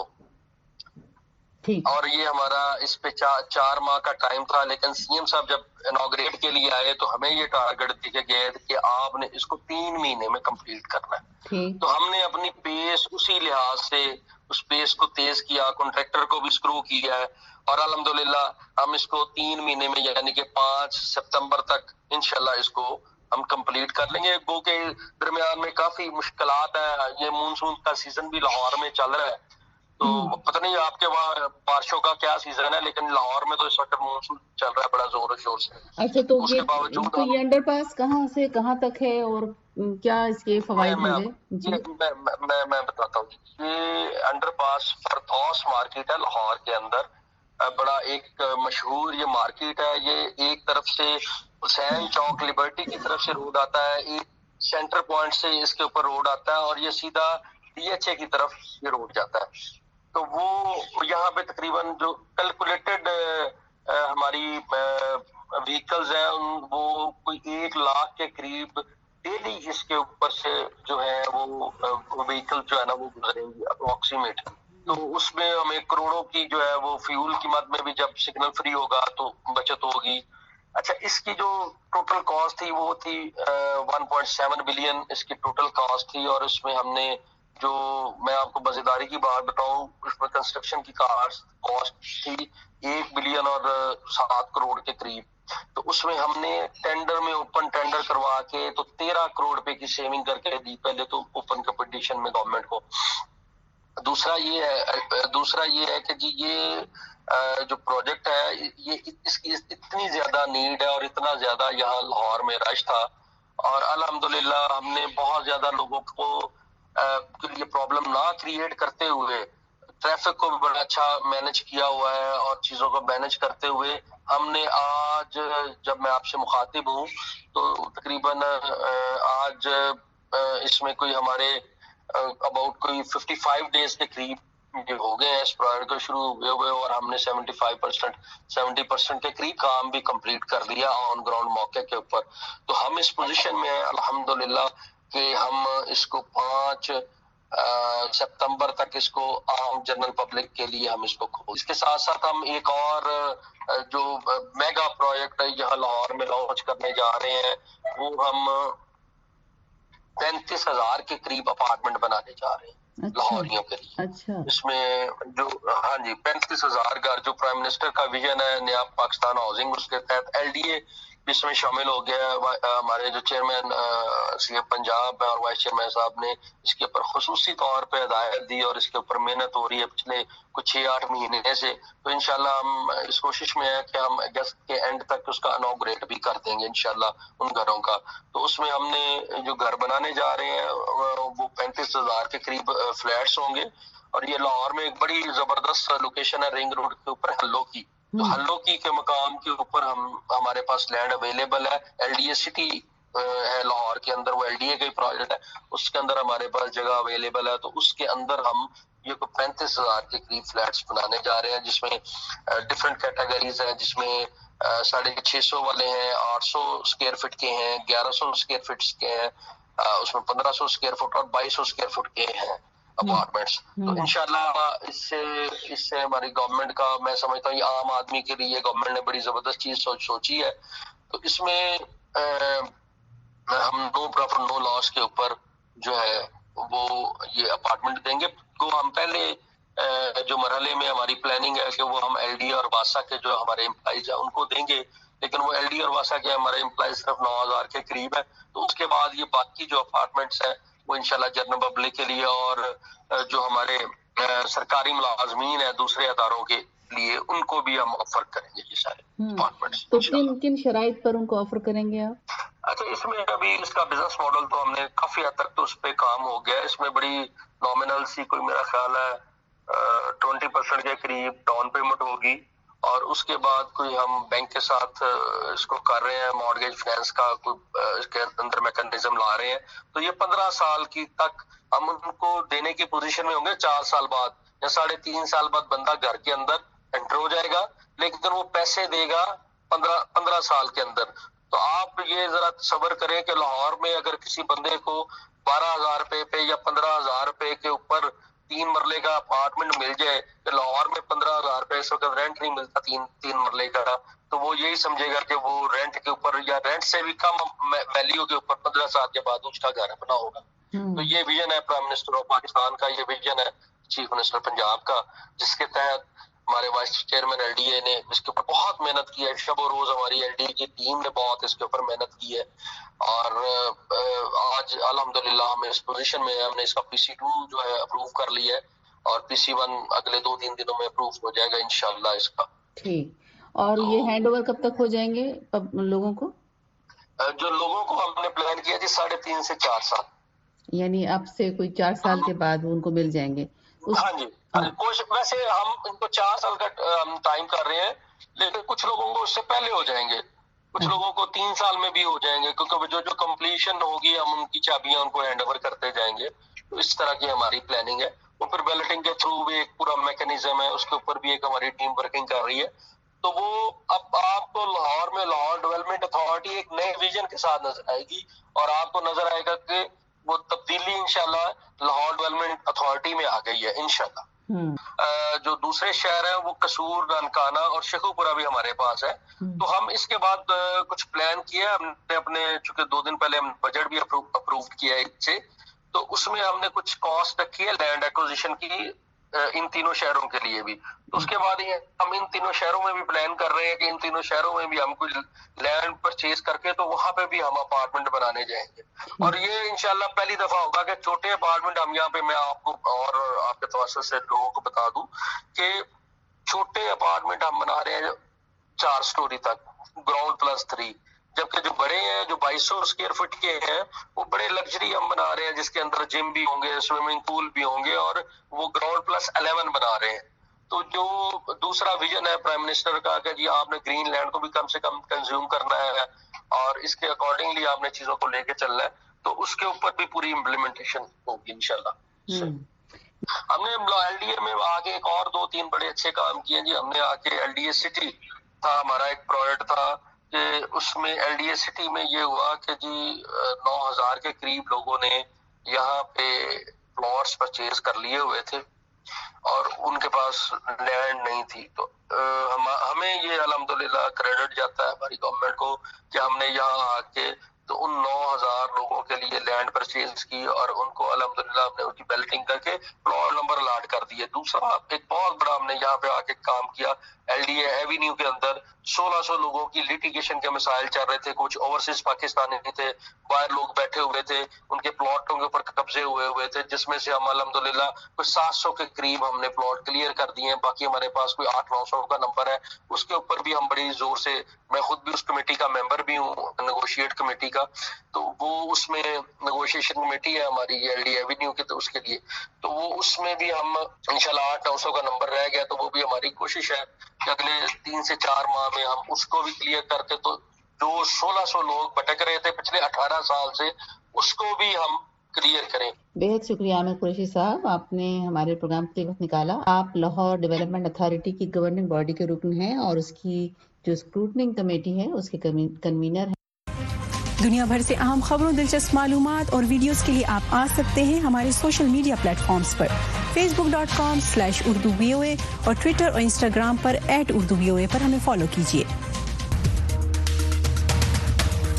और ये हमारा इस पे चा, चार माह का टाइम था, लेकिन सीएम साहब जब इनॉग्रेट के लिए आए तो हमें ये टारगेट दिए गए कि आपने इसको तीन महीने में कंप्लीट करना है। तो हमने अपनी पेस उसी लिहाज से उस पेस को तेज किया, कॉन्ट्रैक्टर को भी स्क्रू किया है और अल्हम्दुलिल्लाह हम इसको तीन महीने में यानी कि पाँच सितंबर तक इंशाल्लाह इसको हम कंप्लीट कर लेंगे। गो के दरमियान में काफी मुश्किलात है, ये मानसून का सीजन भी लाहौर में चल रहा है, तो पता नहीं आपके वहाँ बारिशों का क्या सीजन है, लेकिन लाहौर में तो इस वक्त मानसून चल रहा है बड़ा जोर शोर से। अच्छा, तो ये तो ये अंडरपास कहाँ से कहाँ तक है और क्या इसके फवाइद होंगे? मैं, मैं, मैं, मैं, मैं बताता हूँ। ये अंडरपास फरदौस मार्केट है लाहौर के अंदर, बड़ा एक मशहूर ये मार्केट है। ये एक तरफ से हुसैन चौक लिबर्टी की तरफ से रोड आता है, एक सेंटर पॉइंट से इसके ऊपर रोड आता है और ये सीधा डीएचए की तरफ ये रोड जाता है। तो वो यहाँ पे तकरीबन जो कैलकुलेटेड हमारी व्हीकल्स हैं वो कोई एक लाख के करीब डेली इसके ऊपर से जो है वो व्हीकल जो है ना वो गुजरेंगे अप्रोक्सीमेट। तो उसमें हमें करोड़ों की जो है वो फ्यूल की मद में भी जब सिग्नल फ्री होगा तो बचत होगी। अच्छा, इसकी जो टोटल कॉस्ट थी वो थी वन पॉइंट सेवन बिलियन इसकी टोटल कॉस्ट थी, और उसमें हमने जो मैं आपको मजेदारी की बात बताऊं, उसमें कंस्ट्रक्शन की कॉस्ट थी एक बिलियन और सात करोड़ के करीब। तो उसमें हमने टेंडर में ओपन टेंडर करवा के तो तेरह करोड़ रुपए की सेविंग करके दी पहले तो ओपन कंपटीशन में गवर्नमेंट को। दूसरा ये है दूसरा ये है कि जी ये जो प्रोजेक्ट है ये इसकी इतनी ज्यादा नीड है और इतना ज्यादा यहाँ लाहौर में रश था, और अल्हम्दुलिल्लाह हमने बहुत ज्यादा लोगों को के लिए प्रॉब्लम ना क्रिएट करते हुए ट्रैफिक को भी बड़ा अच्छा मैनेज किया हुआ है, और चीजों को मैनेज करते हुए हमने आज जब मैं आपसे मुखातिब हूँ तो तकरीबन आज इसमें कोई हमारे अबाउट कोई पचपन डेज के करीब हो गए हैं इस प्रोजेक्ट को शुरू हुए हुए, और हमने पचहत्तर परसेंट सत्तर परसेंट के करीब काम भी कंप्लीट कर दिया ऑन ग्राउंड मौके के ऊपर। तो हम इस पोजीशन में हैं अल्हम्दुलिल्लाह कि हम इसको पाँच सितंबर तक इसको आम जनरल पब्लिक के लिए हम इसको खोल। इसके साथ साथ हम एक और जो मेगा प्रोजेक्ट यहाँ लाहौर में लॉन्च करने जा रहे हैं वो हम पैंतीस हजार के करीब अपार्टमेंट बनाने जा रहे हैं। अच्छा, लाहौरियों के लिए। अच्छा। इसमें जो हाँ जी पैंतीस हजार घर जो प्राइम मिनिस्टर का विजन है नया पाकिस्तान हाउसिंग, उसके तहत एलडीए इसमें शामिल हो गया है। हमारे जो चेयरमैन सीएम पंजाब और वाइस चेयरमैन साहब ने इसके ऊपर खुसूसी तौर पे हिदायत दी और इसके ऊपर मेहनत हो रही है पिछले कुछ छह आठ महीने से। तो इंशाल्लाह हम इस कोशिश में है कि हम अगस्त के एंड तक उसका इनॉग्रेट भी कर देंगे इंशाल्लाह उन घरों का। तो उसमें हमने जो घर बनाने जा रहे हैं वो पैंतीस हजार के करीब फ्लैट्स होंगे, और ये लाहौर में एक बड़ी जबरदस्त लोकेशन है रिंग रोड के ऊपर हल्लो की। तो हल्लो की के मकाम के ऊपर हम हमारे पास लैंड अवेलेबल है। एलडीए सिटी है लाहौर के अंदर, वो एलडीए का ही प्रोजेक्ट है, उसके अंदर हमारे पास जगह अवेलेबल है। तो उसके अंदर हम ये को पैंतीस हजार के करीब फ्लैट्स बनाने जा रहे हैं, जिसमें डिफरेंट कैटेगरीज हैं, जिसमें साढ़े छह सौ वाले हैं, आठ सौ स्क्वायर फीट के हैं, ग्यारह सौ स्क्वायर फीट के हैं, उसमें पंद्रह सौ स्क्वायर फुट और बाईस सौ स्क्वायर फुट के हैं अपार्टमेंट्स। तो इंशाल्लाह इससे इससे हमारी गवर्नमेंट का मैं समझता हूँ आम आदमी के लिए गवर्नमेंट ने बड़ी जबरदस्त चीज सोच सोची है। तो इसमें आ, हम नो प्रॉफिट नो लॉस के ऊपर जो है वो ये अपार्टमेंट देंगे। को हम पहले جو مرحلے میں ہماری پلاننگ ہے کہ وہ ہم ایل ڈی اور واسا کے جو ہمارے امپلائیز ہیں ان کو دیں گے، لیکن وہ ایل ڈی اور واسا کے ہمارے امپلائیز صرف نو ہزار کے قریب ہے. تو اس کے بعد یہ باقی جو اپارٹمنٹس ہیں وہ انشاءاللہ جنرل پبلک کے لیے اور جو ہمارے سرکاری ملازمین ہیں دوسرے اداروں کے لیے ان کو بھی ہم آفر کریں گے یہ سارے اپارٹمنٹس. تو کن کن شرائط پر ان کو آفر کریں گے آپ؟ اچھا، اس میں ابھی اس کا بزنس ماڈل تو ہم نے کافی حد تک تو اس پہ کام ہو گیا ہے. اس میں بڑی نامنل سی کوئی میرا خیال ہے ٹوینٹی پرسینٹ کے قریب ڈاؤن پیمنٹ ہوگی اور اس کے بعد کوئی ہم بینک کے ساتھ اس کو کر رہے ہیں مارگیج فائنینس کا کوئی اس کے اندر میکنزم لا رہے ہیں. تو یہ پندرہ سال کی تک ہم ان کو دینے کی پوزیشن میں ہوں گے. چار سال بعد یا ساڑھے تین سال بعد بندہ گھر کے اندر انٹر ہو جائے گا، لیکن وہ پیسے دے گا پندرہ پندرہ سال کے اندر. تو آپ یہ ذرا صبر کریں کہ لاہور میں اگر کسی بندے کو بارہ ہزار روپے پہ یا پندرہ ہزار روپے کے اوپر تین مرلے کا اپارٹمنٹ مل جائے، کہ لاہور میں پندرہ ہزار روپے اس وقت رینٹ نہیں ملتا تین تین مرلے کا، تو وہ یہی سمجھے گا کہ وہ رینٹ کے اوپر یا رینٹ سے بھی کم ویلیو کے اوپر پندرہ سال کے بعد اس کا گھر بنا ہوگا. تو یہ ویژن ہے پرائم منسٹر آف پاکستان کا، یہ ویژن ہے چیف منسٹر پنجاب کا، جس کے تحت ہمارے vice chairman L D A نے اس کے اوپر بہت محنت کی ہے. شب و روز ہماری ایل ڈی اے کی ٹیم نے بہت اس کے اوپر محنت کی ہے اور آج الحمدللہ ہم اس پوزیشن میں ہم نے اس کا پی سی ٹو جو ہے اپروو کر لیا ہے اور پی سی ون اگلے دو تین دنوں میں اپروو ہو جائے گا انشاءاللہ اس کا. ٹھیک. اور یہ ہینڈ اوور کب تک ہو جائیں گے لوگوں کو؟ جو لوگوں کو ہم نے پلان کیا جی ساڑھے تین سے چار سال، یعنی اب سے کوئی چار سال کے بعد ان کو مل جائیں گے. ہاں جی، کوشش ویسے ہم ان کو چار سال کا ٹائم کر رہے ہیں، لیکن کچھ لوگوں کو اس سے پہلے ہو جائیں گے، کچھ لوگوں کو تین سال میں بھی ہو جائیں گے، کیونکہ جو جو کمپلیشن ہوگی ہم ان کی چابیاں ان کو ہینڈ اوور کرتے جائیں گے. تو اس طرح کی ہماری پلاننگ ہے. وہ پھر بیلٹنگ کے تھرو بھی ایک پورا میکینزم ہے، اس کے اوپر بھی ایک ہماری ٹیم ورکنگ کر رہی ہے. تو وہ اب آپ کو لاہور میں لاہور ڈیولپمنٹ اتھارٹی ایک نئے ویژن کے ساتھ نظر آئے گی اور آپ کو نظر آئے گا کہ وہ تبدیلی انشاءاللہ لاہور ڈیولپمنٹ اتھارٹی میں آ گئی ہے انشاءاللہ. جو دوسرے شہر ہیں وہ قصور، نانکانہ اور شیخو پورہ بھی ہمارے پاس ہے. تو ہم اس کے بعد کچھ پلان کیا ہم نے اپنے، چونکہ دو دن پہلے ہم بجٹ بھی اپروو کیا ہے سے، تو اس میں ہم نے کچھ کاسٹ رکھی ہے لینڈ ایکوزیشن کی ان تینوں شہروں کے لیے بھی. تو اس کے بعد یہ ہم ان تینوں شہروں میں بھی پلان کر رہے ہیں کہ ان تینوں شہروں میں بھی ہم کوئی لینڈ پرچیز کر کے تو وہاں پہ بھی ہم اپارٹمنٹ بنانے جائیں گے. اور یہ انشاءاللہ پہلی دفعہ ہوگا کہ چھوٹے اپارٹمنٹ ہم یہاں پہ، میں آپ کو اور آپ کے توسط سے لوگوں کو بتا دوں کہ چھوٹے اپارٹمنٹ ہم بنا رہے ہیں چار سٹوری تک، گراؤنڈ پلس تھری، جبکہ جو بڑے ہیں جو بائیس سو اسکوائر فٹ کے ہیں وہ بڑے لگژری ہم بنا رہے ہیں، جس کے اندر جم بھی ہوں گے، سوئمنگ پول بھی ہوں گے اور وہ گراؤنڈ پلس الیون بنا رہے ہیں. تو جو دوسرا ویژن ہے پرائم منسٹر کا کہ جی آپ نے گرین لینڈ کو بھی کم سے کم کنزیوم کرنا ہے اور اس کے اکارڈنگلی آپ نے چیزوں کو لے کے چلنا ہے، تو اس کے اوپر بھی پوری امپلیمنٹیشن ہوگی انشاءاللہ. ہم نے ایل ڈی اے میں آگے ایک اور دو تین بڑے اچھے کام کیے جی. ہم نے آگے ایل ڈی اے سٹی تھا ہمارا ایک پروجیکٹ تھا کہ اس میں ایل ڈی اے سٹی میں یہ ہوا کہ جی نو ہزار کے قریب لوگوں نے یہاں پہ پلاٹس پرچیز کر لیے ہوئے تھے اور ان کے پاس لینڈ نہیں تھی. تو ہمیں یہ الحمدللہ کریڈٹ جاتا ہے ہماری گورنمنٹ کو کہ ہم نے یہاں آ کے تو ان نو ہزار لوگوں کے لیے لینڈ پرچیز کی اور ان کو الحمدللہ ہم نے ان کی بیلٹنگ کر کے پلاٹ نمبر الاٹ کر دیے. دوسرا ایک بہت بڑا ہم نے یہاں پہ آ کے کام کیا ایل ڈی اے ایوینیو کے اندر. سولہ سو لوگوں کی لیٹیگیشن کے مسائل چل رہے تھے، کچھ اوورسیز پاکستانی تھے، باہر لوگ بیٹھے ہوئے تھے، ان کے پلاٹوں کے اوپر قبضے ہوئے ہوئے تھے، جس میں سے ہم الحمدللہ کوئی سات سو کے قریب ہم نے پلاٹ کلیئر کر دیے ہیں. باقی ہمارے پاس کوئی آٹھ نو سو کا نمبر ہے، اس کے اوپر بھی ہم بڑی زور سے، میں خود بھی اس کمیٹی کا ممبر بھی ہوں، نیگوشیٹ کمیٹی کا، تو وہ اس میں نیگوشیشن کمیٹی ہے ہماری ایل ڈی ایوینیو کے، تو اس کے لیے تو وہ اس میں بھی ہم انشاءاللہ آٹھ نو سو کا نمبر رہ گیا. تو وہ بھی ہماری کوشش ہے کہ اگلے تین سے چار ماہ میں ہم اس کو بھی کلیئر کر کے تو جو سولہ سو لوگ بھٹک رہے تھے پچھلے اٹھارہ سال سے اس کو بھی ہم کلیئر کریں. بہت شکریہ عامر قریشی صاحب، آپ نے ہمارے پروگرام کے وقت نکالا. آپ لاہور ڈیولپمنٹ اتھارٹی کی گورننگ باڈی کے رکن ہیں اور اس کی جو اسکروٹننگ کمیٹی ہے اس کے کنوینر ہیں. دنیا بھر سے اہم خبروں، دلچسپ معلومات اور ویڈیوز کے لیے آپ آ سکتے ہیں ہمارے سوشل میڈیا پلیٹ فارمز پر، Facebook dot com slash Urdu V O A اور ٹویٹر اور انسٹاگرام پر at Urdu V O A پر ہمیں فالو کیجیے.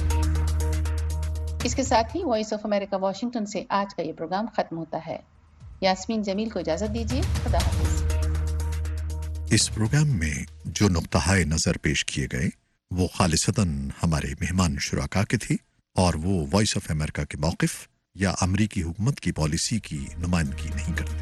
اس کے ساتھ ہی وائس آف امریکہ واشنگٹن سے آج کا یہ پروگرام ختم ہوتا ہے. यास्मीन जमील को इजाजत दीजिए। खुदा हाफिज। इस प्रोग्राम में जो नुक्ता नजर पेश किए गए वो खालिसतन हमारे मेहमान शुराका के थे और वो वॉइस ऑफ अमेरिका के मौक़िफ़ या अमरीकी हुकूमत की पॉलिसी की नुमाइंदगी नहीं करते।